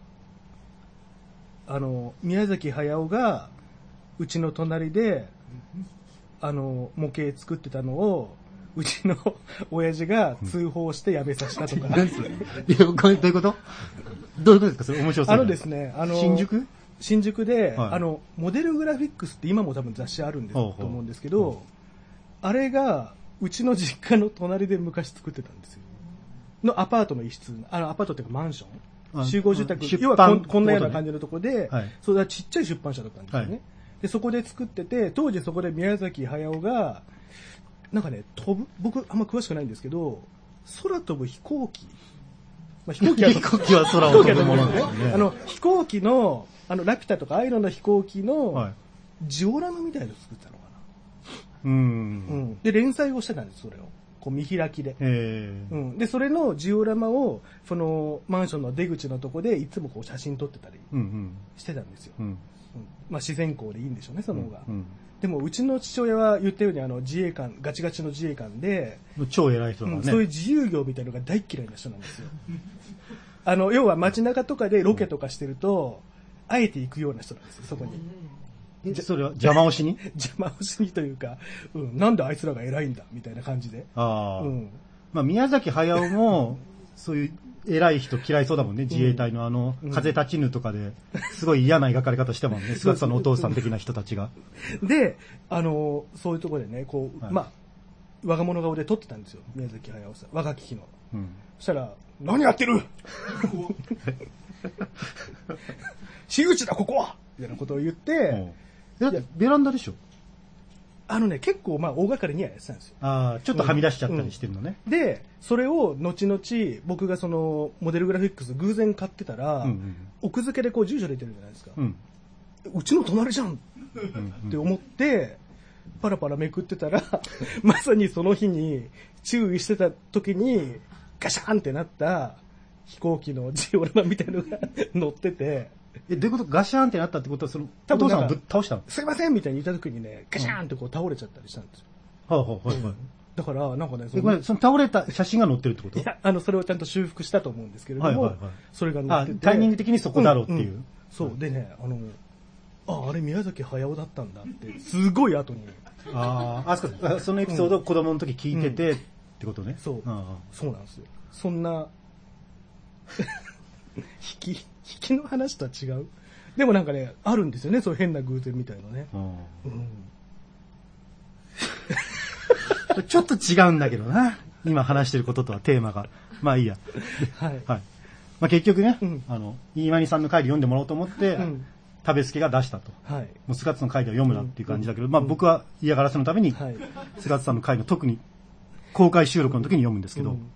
宮崎駿が、うちの隣で、模型作ってたのを、うちの親父が通報してやめさせたとか。
何それ？どういうこと？どういうことですか？それ面白そう。
ですね、新宿で、モデルグラフィックスって今も多分雑誌あるんですと思うんですけど、あれが、うちの実家の隣で昔作ってたんですよ。のアパートの一室、アパートっていうかマンション、集合住宅、要はこんなような感じのところで、それはちっちゃい出版社だったんですよね。で、そこで作ってて、当時そこで宮崎駿が、なんかね、僕あんま詳しくないんですけど、空飛ぶ飛行機。飛行
機は空を飛ぶものですね。
飛行機の、ラピュタとかああいうの飛行機の、ジオラマみたいなのを作ったのかな。で、連載をしてたんです、それを。見開きで。で、それのジオラマを、マンションの出口のとこで、いつも写真撮ってたりしてたんですよ。自然光でいいんでしょうね、その方が。でも、うちの父親は言ったように、自衛官、ガチガチの自衛官で、
超偉い人だからね。
そういう自由業みたいなのが大嫌いな人なんですよ。要は街中とかでロケとかしてると、あえて行くような人なんですよ、そこに。
それは邪魔をしに
邪魔をしにというか、なんであいつらが偉いんだ、みたいな感じで。
宮崎駿も、そういう偉い人嫌いそうだもんね、自衛隊の風立ちぬとかで、すごい嫌な描かれ方してもんね、菅さんのお父さん的な人たちが。
で、そういうところでね、我が物顔で撮ってたんですよ、宮崎駿さん、若き日の。そしたら、何やってる私有地だ、ここはみたいなことを言って、
ベランダでしょ？
結構大掛かりにはやってたんですよ。
ちょっとはみ出しちゃったりしてるのね。
で、それを後々、僕がモデルグラフィックス偶然買ってたら、奥付けで住所出てるじゃないですか。うちの隣じゃんって思って、パラパラめくってたら、まさにその日に注意してた時に、ガシャンってなった飛行機のジオラマみたいなのが乗ってて、
どういうこと？ガシャンってなったってことは、お父さんがぶっ倒したの？
すいませんみたいに言った時にね、ガシャンって倒れちゃったりしたんですよ。だから、なんかね、
その倒れた写真が載ってるってこと？
いや、それをちゃんと修復したと思うんですけれども、それが載ってて。
タイミング的にそこだろうっていう。
そう。でね、あれ宮崎駿だったんだって、すごい後に。
そのエピソードを子供の時聞いててってことね。
そうなんですよ。そんな、引きの話とは違う。でもなんかね、あるんですよね、そういう変な偶然みたいなね。
ちょっと違うんだけどな。今話してることとはテーマが。まあいいや。結局ね、飯間さんの回で読んでもらおうと思って、食べ助が出したと。もう菅津の回では読むなっていう感じだけど、僕は嫌がらせのために、菅津さんの回の特に公開収録の時に読むんですけど、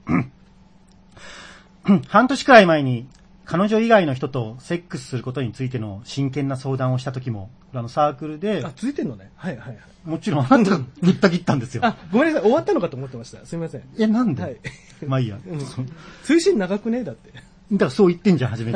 半年くらい前に彼女以外の人とセックスすることについての真剣な相談をした時も、 サークルで。
ついてんのね。はいはいはい。
もちろん、あなたがぶった切ったんですよ。
ごめんなさい。終わったのかと思ってました。すみません。
なんで、
はい、
まあいいや。
通信長くねだって。
だからそう言ってんじゃん、初めから。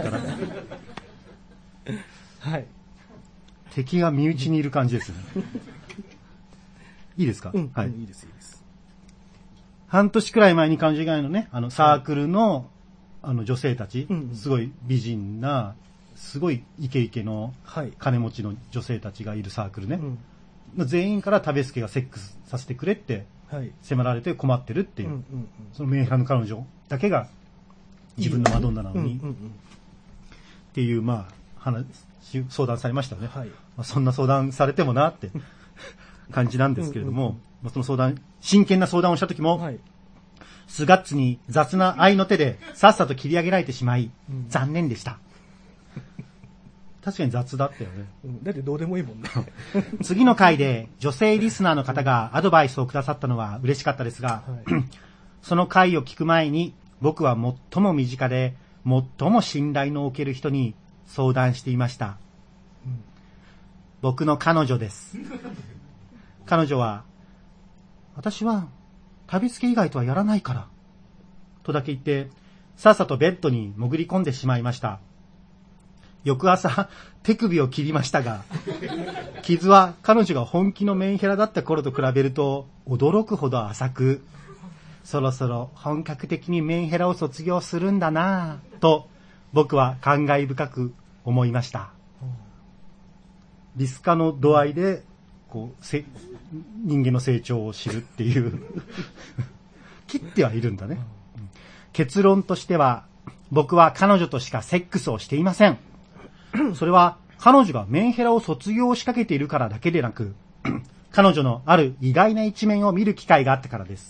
はい。
敵が身内にいる感じですね。いいですか？
はい。いいです、いいです。
半年くらい前に彼女以外のね、サークルの、女性たち、すごい美人な、すごいイケイケの金持ちの女性たちがいるサークルね。全員から食べ助がセックスさせてくれって迫られて困ってるっていう、そのメンヘラの彼女だけが自分のマドンナなのにっていう、まあ相談されましたね。そんな相談されてもなって感じなんですけれども、その真剣な相談をした時も、スガッツに雑な愛の手でさっさと切り上げられてしまい、残念でした。確かに雑だったよね。
だってどうでもいいもんね。
次の回で女性リスナーの方がアドバイスをくださったのは嬉しかったですが、その回を聞く前に僕は最も身近で最も信頼のおける人に相談していました。僕の彼女です。彼女は、私は旅付け以外とはやらないから、とだけ言って、さっさとベッドに潜り込んでしまいました。翌朝、手首を切りましたが、傷は彼女が本気のメンヘラだった頃と比べると驚くほど浅く、そろそろ本格的にメンヘラを卒業するんだなぁと僕は感慨深く思いました。リス化の度合いで人間の成長を知るっていう切ってはいるんだね。結論としては、僕は彼女としかセックスをしていません。それは彼女がメンヘラを卒業しかけているからだけでなく、彼女のある意外な一面を見る機会があったからです。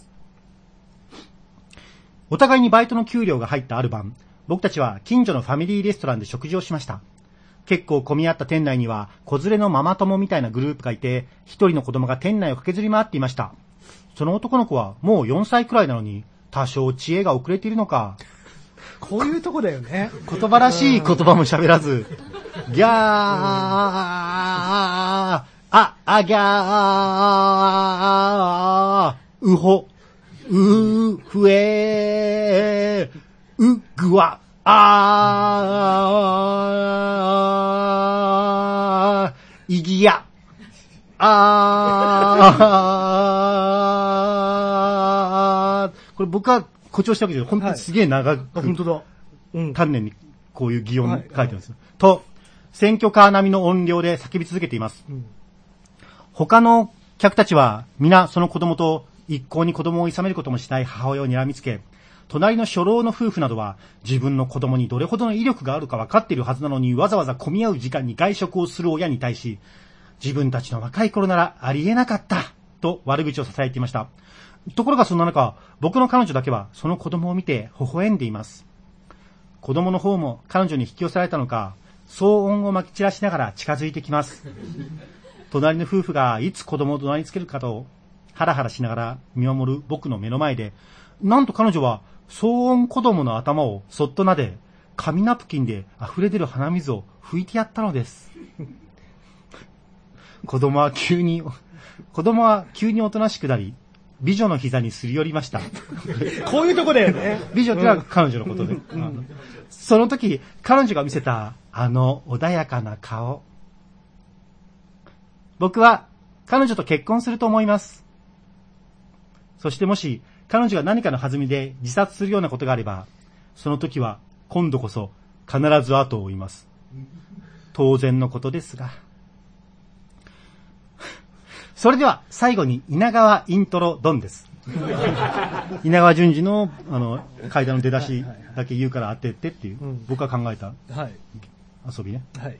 お互いにバイトの給料が入ったある晩、僕たちは近所のファミリーレストランで食事をしました。結構混み合った店内には子連れのママ友みたいなグループがいて、一人の子供が店内を駆けずり回っていました。その男の子はもう4歳くらいなのに、多少知恵が遅れているのか、
こういうとこだよね。
言葉らしい言葉も喋らず、ギャー、ギャー、うほ、ふえー、ぐわ、いぎや、これ僕は誇張したわけじゃない。本当にすげえ長く、
本当だ。
丹念にこういう擬音書いてるんですよ。と、選挙カー並みの音量で叫び続けています。他の客たちは皆その子供と一向に子供を諌めることもしない母親を睨みつけ、隣の初老の夫婦などは自分の子供にどれほどの威力があるか分かっているはずなのに、わざわざ混み合う時間に外食をする親に対し、自分たちの若い頃ならありえなかったと悪口を囁いていました。ところがそんな中、僕の彼女だけはその子供を見て微笑んでいます。子供の方も彼女に引き寄せられたのか、騒音をまき散らしながら近づいてきます。隣の夫婦がいつ子供を怒鳴りつけるかとハラハラしながら見守る僕の目の前で、なんと彼女は騒音子供の頭をそっと撫で、紙ナプキンで溢れ出る鼻水を拭いてやったのです。子供は急におとなしくなり、美女の膝にすり寄りました。
こういうとこだよね。
美女ってのは彼女のことで。その時、彼女が見せた穏やかな顔。僕は彼女と結婚すると思います。そしてもし彼女が何かの弾みで自殺するようなことがあれば、その時は今度こそ必ず後を追います。当然のことですが。それでは最後に稲川イントロドンです。稲川淳二の階段の出だしだけ言うから当ててっていう、僕が考えた遊びね。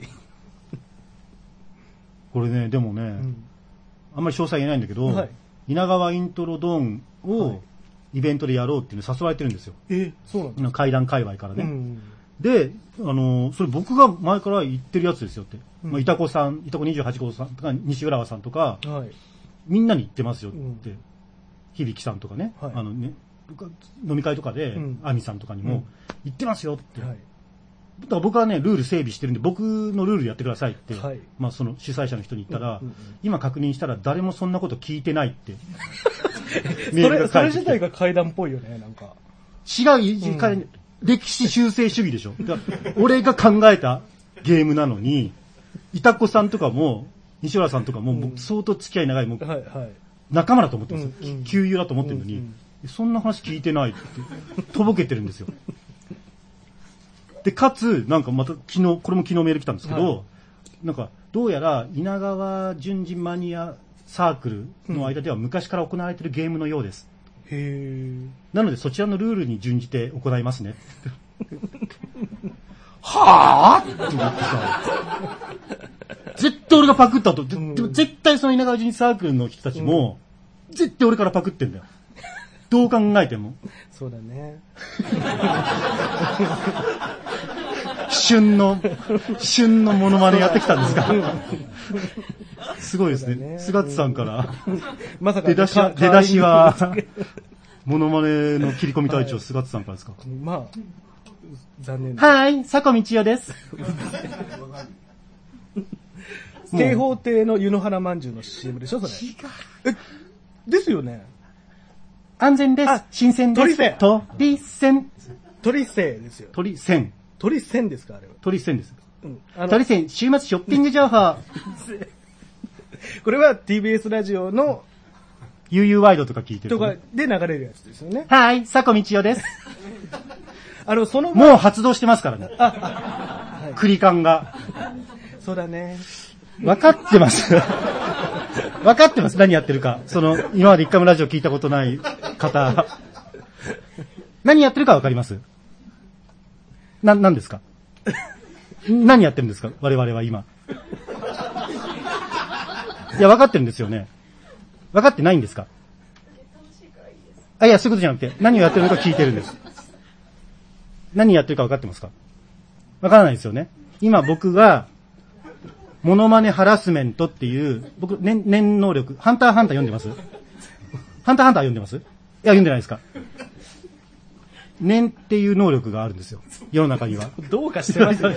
これね、でもね、あんまり詳細言えないんだけど、稲川イントロドンをイベントでやろうっていうの誘われてるんですよ。
そうなんだ。
階段界隈からね。で、それ僕が前から言ってるやつですよって。いたこ28号さんとか、西浦和さんとか、みんなに言ってますよって。響さんとかね、飲み会とかで、亜美さんとかにも言ってますよって。 だから僕はね、ルール整備してるんで、僕のルールやってくださいって、はい、まあその主催者の人に言ったら、今確認したら誰もそんなこと聞いてないって。
それ自体が怪談っぽいよね、なんか。
違う、歴史修正主義でしょ。俺が考えたゲームなのに、いたこさんとかも、西浦さんとかも、もう相当付き合い長い、もう、仲間だと思ってますよ。旧友だと思ってるのに、そんな話聞いてないって、とぼけてるんですよ。で、かつ、なんかまたこれも昨日メール来たんですけど、なんか、どうやら稲川淳二マニアサークルの間では昔から行われているゲームのようです。なのでそちらのルールに準じて行いますね。はぁって言ってさ、絶対俺がパクったと。でも絶対その稲川淳二サークルの人たちも、絶対俺からパクってんだよ。どう考えても。
そうだね。
旬のモノマネやってきたんですが。すごいですね。菅津さんから、
まさか
出だしは、モノマネの切り込み隊長、菅津さんからですか。
まあ、残念
はい、佐古道代です。
京宝亭の湯の花まんじゅうの CM でしょ、それ。ですよね。
安全です。新鮮です。鳥線。
鳥線ですよ。
鳥線。
鳥線ですか、あれは。
鳥線です。鳥線、週末ショッピング情報。
これは TBS ラジオの
UU ワイドとか聞いてる。
とかで流れるやつですよね。
はい、佐古道代です。
も
う発動してますからね。はい、クリカンが。
そうだね。
分かってます。分かってます。何やってるか。今まで一回もラジオ聞いたことない方。何やってるか分かります？何ですか？何やってるんですか？我々は今。いや、分かってるんですよね。分かってないんですか？いや、そういうことじゃなくて、何をやってるのか聞いてるんです。何やってるか分かってますか？分からないですよね。今僕が、モノマネハラスメントっていう、僕、念能力、ハンターハンター読んでます？ハンターハンター読んでます？いや、読んでないですか？念っていう能力があるんですよ。世の中には。
どうかしてますよ。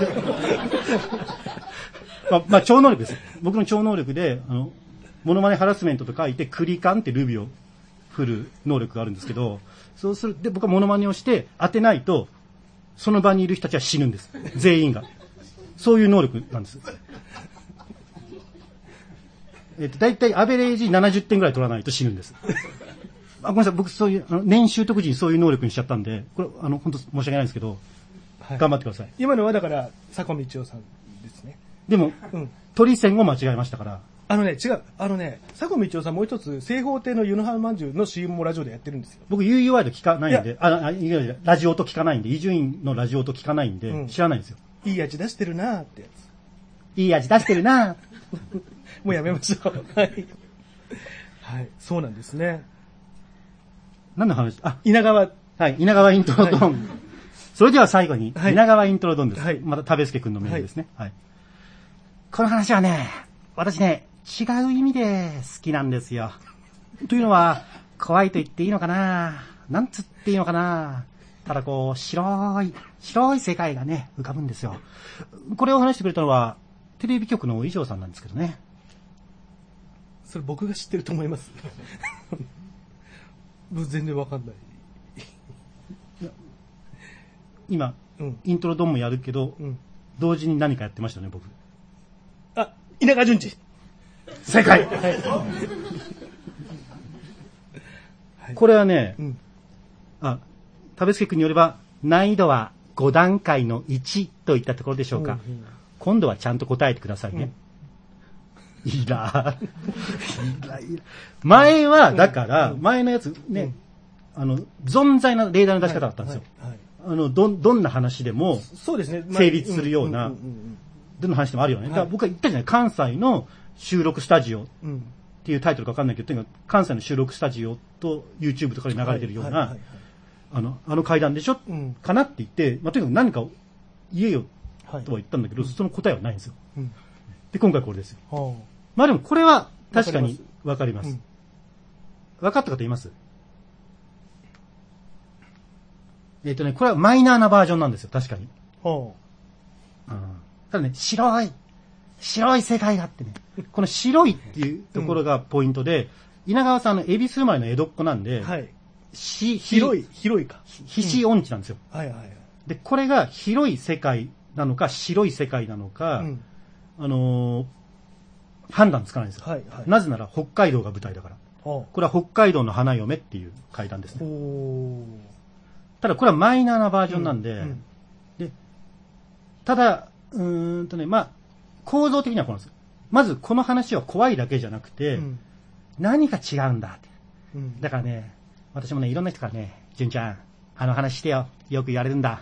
まあ、超能力です。僕の超能力で、モノマネハラスメントと書いて、クリカンってルビを振る能力があるんですけど、そうするで、僕はモノマネをして当てないと、その場にいる人たちは死ぬんです。全員が。そういう能力なんです。だいたいアベレージ70点ぐらい取らないと死ぬんです。ごめんなさい、僕そういう、年収特時にそういう能力にしちゃったんで、これ、本当申し訳ないんですけど、はい、頑張ってください。
今のはだから、佐古道夫さんですね。
でも、鳥線を間違えましたから。
違う。佐古道夫さんもう一つ、正方形の湯の花まんじゅうの CM もラジオでやってるんですよ。
僕、UU ワイド聞かないんで、ラジオと聞かないんで、伊集院のラジオと聞かないんで、知らないんですよ。
いい味出してるなーってや
つ。いい味出してるなー。
もうやめましょう。はい。はい、そうなんですね。
何の話？
稲川。
はい、稲川イントロドン。はい、それでは最後に、稲川イントロドンです。はい、また、食べすけくんのメールですね。はい。この話はね、私ね、違う意味で好きなんですよ。というのは、怖いと言っていいのかな？なんつっていいのかな？ただこう、白い世界がね、浮かぶんですよ。これを話してくれたのは、テレビ局の衣装さんなんですけどね。
それ僕が知ってると思います。全然わかんない。
今、イントロドンもやるけど、同時に何かやってましたね、僕。
稲川淳二。
正解、はい、これはね、食べすけくんによれば、難易度は5段階の1といったところでしょうか。今度はちゃんと答えてくださいね。いら。前は、だから、前のやつね、存在な例題の出し方だったんですよ。どんな話でも、
そうですね。
成立するような、どんな話でもあるよね。だから僕は言ったじゃない、関西の収録スタジオっていうタイトルか分かんないけど、とにかく関西の収録スタジオと YouTube とかで流れてるような、階段でしょ、かなって言って、とにかく何かを言えよとは言ったんだけど、その答えはないんですよ。で、今回これですよ。でもこれは確かに分かります。分かった方います？これはマイナーなバージョンなんですよ、確かに。 ただね、白い世界があってね、この白いっていうところがポイントで、稲川さんの恵比寿生まれの江戸っ子なんで、
はい、広いか。
ひし音痴なんですよ。
はいはいはい。
で、これが広い世界なのか、白い世界なのか、判断つかないんですよ。はいはい、なぜなら北海道が舞台だから。これは北海道の花嫁っていう階段ですね。ただこれはマイナーなバージョンなんで、でただ、まあ、構造的にはこうなんですよ。まずこの話は怖いだけじゃなくて、何か違うんだって。だからね、私もね、いろんな人からね、純ちゃん、あの話してよ。よく言われるんだ。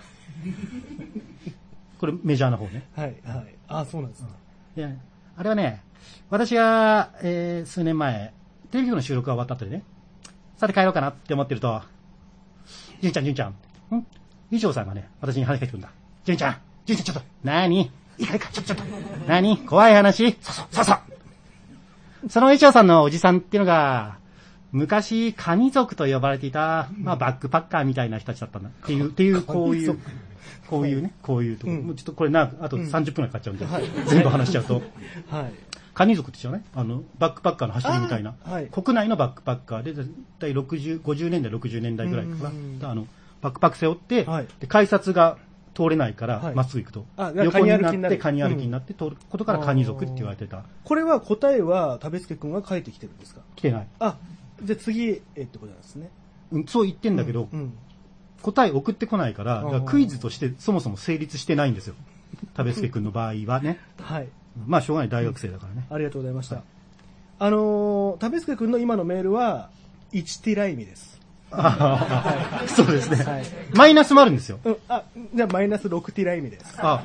これメジャーな方ね。
はいはい。あ、そうなんですね。
で、あれはね、私が、数年前、テレビ局の収録が終わった後でね、さて帰ろうかなって思ってると、純ちゃん、衣装さんがね、私に話しかけてくるんだ。純ちゃん、ちょっと、何いいか、ちょっと、何怖い話そう。その衣装さんのおじさんっていうのが、昔、カニ族と呼ばれていた、まあ、バックパッカーみたいな人たちだったんだ。っていう、こういうところ。もうちょっとこれあと30分かかっちゃうんで、全部話しちゃうと。はい。カニ族って知らない？バックパッカーの走りみたいな。国内のバックパッカーで、だいたい50年代、60年代ぐらいから、バックパック背負って、で改札が通れないから、まっすぐ行くと。横になってカニ歩きになって通ることからカニ族って言われてた。
これは答えは、田部助君が書いてきてるんですか？
来てない。
あ、じゃあ次、ってことなんですね。
そう言ってんだけど、答え送ってこないから、クイズとしてそもそも成立してないんですよ。田部助君の場合はね。はい。まあ、しょうがない大学生だからね。
ありがとうございました。田部助君の今のメールは、1ティライミです。
そうですね、はい。マイナスもあるんですよ。
じゃあマイナス6ティライミです。じ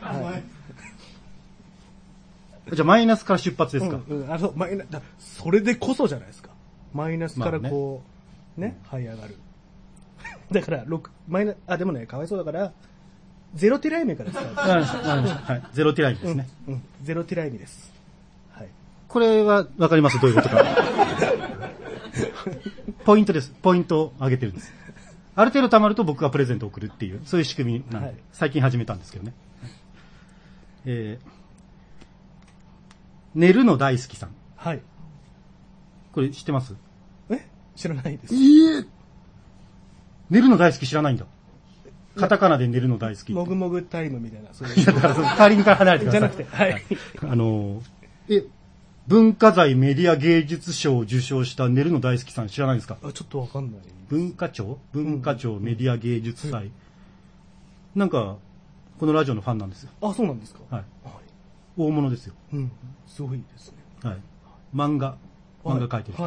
ゃあマイナスから出発ですか？
それでこそじゃないですか。マイナスからこう、ね、這い上がる。だから、でもね、かわいそうだから、0ティライミからスタート。
はい。0ティライミですね。
0ティライミです。はい。
これはわかります？どういうことか。ポイントです。ポイントを上げてるんです。ある程度貯まると僕がプレゼントを送るっていう、そういう仕組みなんで、最近始めたんですけどね。寝るの大好きさん。はい。これ知ってます？
知らないです。
寝るの大好き知らないんだ。カタカナで寝るの大好き。
もぐもぐタイムみたいな。そういう。
だからカーリングから離れてください。
じゃなくて、はい。
文化財メディア芸術賞を受賞した寝るの大好きさん知らないですか？
ちょっとわかんない。
文化庁メディア芸術祭。なんか、このラジオのファンなんですよ。
あ、そうなんですか？
はい。大物ですよ。
すごいですね。
はい。漫画書いてる。はい。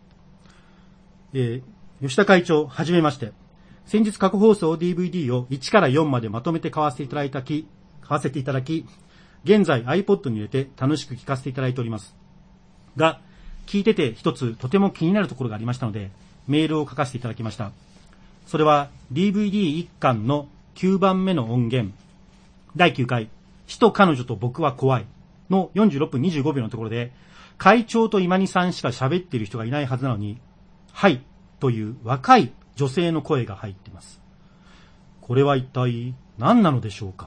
吉田会長、はじめまして。先日過去放送 DVD を1から4までまとめて買わせていただき、現在 iPod に入れて楽しく聞かせていただいております。が、聞いてて一つとても気になるところがありましたので、メールを書かせていただきました。それは DVD1 巻の9番目の音源、第9回、死と彼女と僕は怖いの46分25秒のところで、会長と今にさんしか喋っている人がいないはずなのに、はいという若い女性の声が入っています。これは一体何なのでしょうか？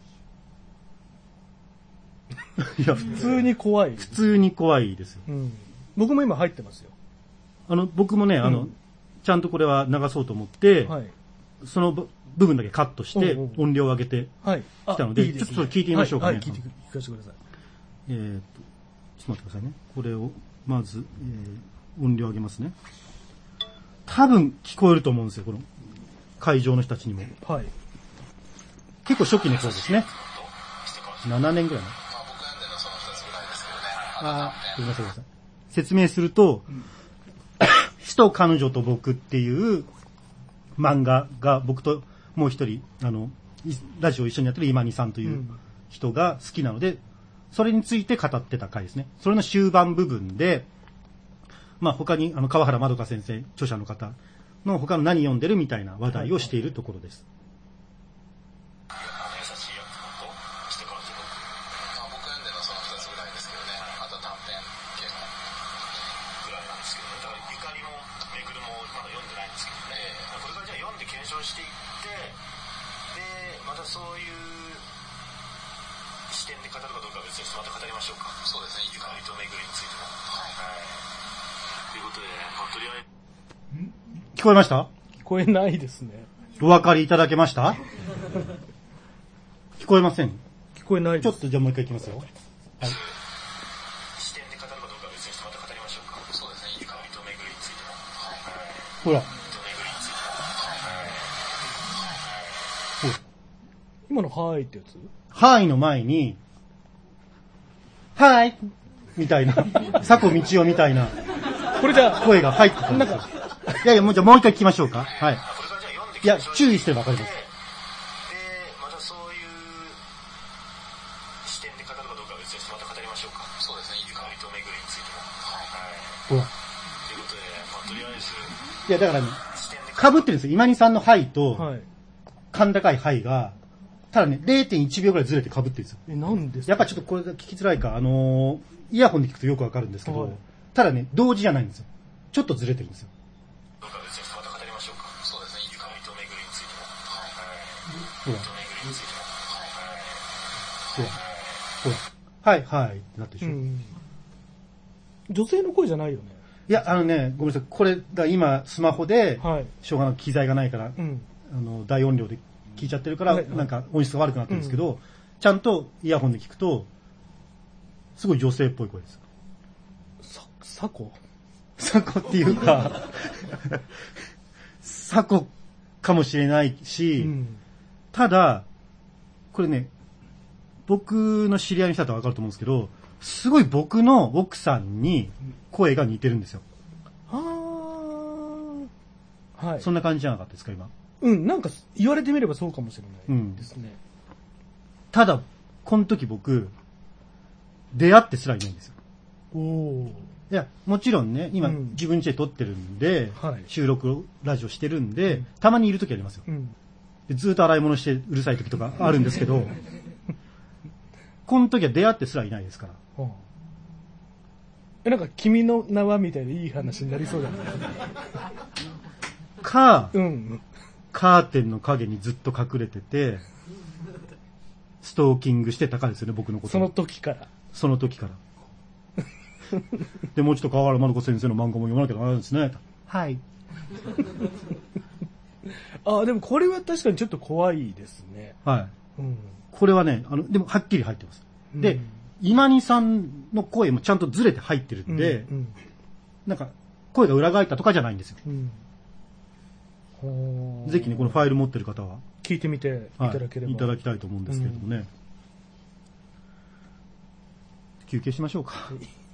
いや、普通に怖い。
普通に怖いですよ。
僕も今入ってますよ。
僕もね、ちゃんとこれは流そうと思って、その部分だけカットして音量を上げてきたので、ちょっとそれ聞いてみましょうかね。
聞かせてください。
ちょっと待ってくださいね。これをまず、音量上げますね。多分聞こえると思うんですよ、この会場の人たちにも。はい。結構初期の方ですね。7年ぐらいの。ごめんなさい。説明すると、死と彼女と僕っていう漫画が僕ともう一人、ラジオを一緒にやってる今にさんという人が好きなので、それについて語ってた回ですね。それの終盤部分で、まあ他に川原まどか先生、著者の方の他の何読んでるみたいな話題をしているところです。
視点で語るかどうかは別にしてまた語りましょうか。そうですね、ゆかりと巡りについても。はい。ということで、とりあえず。
聞こえました？
聞こえないですね。
お分かりいただけました？聞こえません？
聞こえないです。
ちょっとじゃあもう一回いきますよ。はい。
視点で語るかどうかは別にしてまた語りましょうか。そうですね、ゆかりと巡りについても。
ほら。
今のはーいってやつ？
はーいの前に、はーいみたいな、佐古道夫みたいな、
これじゃあ、
声が入ってたんですよ。いやいや、もうじゃあもう一回聞きましょうか。はい。いや、注意すればわかります。
で、またそういう視点で語るかどうかは別にしてまた語りましょうか。そうですね、ゆかりと巡りについても。はい。
ほら。
ということで、とりあえず。
いや、だからね、被ってるんですよ。今にさんのはいと、
はい、
甲高いはいが、ただね、0.1 秒ぐらいずれて被ってるんですよ。
なんですか？
やっぱちょっとこれが聞きづらいか、イヤホンで聞くとよくわかるんですけど、はい、ただね、同時じゃないんですよ。ちょっとずれてるんですよ。
どうか別にまた語りましょうか。そうですね、ゆかりと巡りについても。
ほら。
と巡りについて
も。ほら。ほら。はい、はい、ってなってるでしょ。
女性の声じゃないよね。
いや、ごめんなさい。これだ、今、スマホで、しょうがない機材がないから、大音量で聞いちゃってるから、なんか音質が悪くなってるんですけど、ちゃんとイヤホンで聞くと、すごい女性っぽい声です。
サコ
っていうか、サコかもしれないし、ただ、これね、僕の知り合いの人だとわかると思うんですけど、すごい僕の奥さんに声が似てるんですよ。
はい。
そんな感じじゃなかったですか、今。
なんか言われてみればそうかもしれないですね。
ただ、この時僕、出会ってすらいないんですよ。いや、もちろんね、今、自分家で撮ってるんで、収録ラジオしてるんで、たまにいる時ありますよ。でずっと洗い物してうるさい時とかあるんですけど、この時は出会ってすらいないですから。
なんか君の名はみたいないい話になりそうだね。
カーテンの影にずっと隠れてて、ストーキングしてたかですよね、僕のこと。
その時から。
で、もうちょっと川原まど子先生の漫画も読まなきゃならないですね。はい。
でもこれは確かにちょっと怖いですね。
はい。これはね、でもはっきり入ってます。で、今にさんの声もちゃんとずれて入ってるんで、なんか、声が裏返ったとかじゃないんですよ。ぜひね、このファイル持ってる方は。
聞いてみていただければ。
いただきたいと思うんですけれどもね。休憩しましょうか。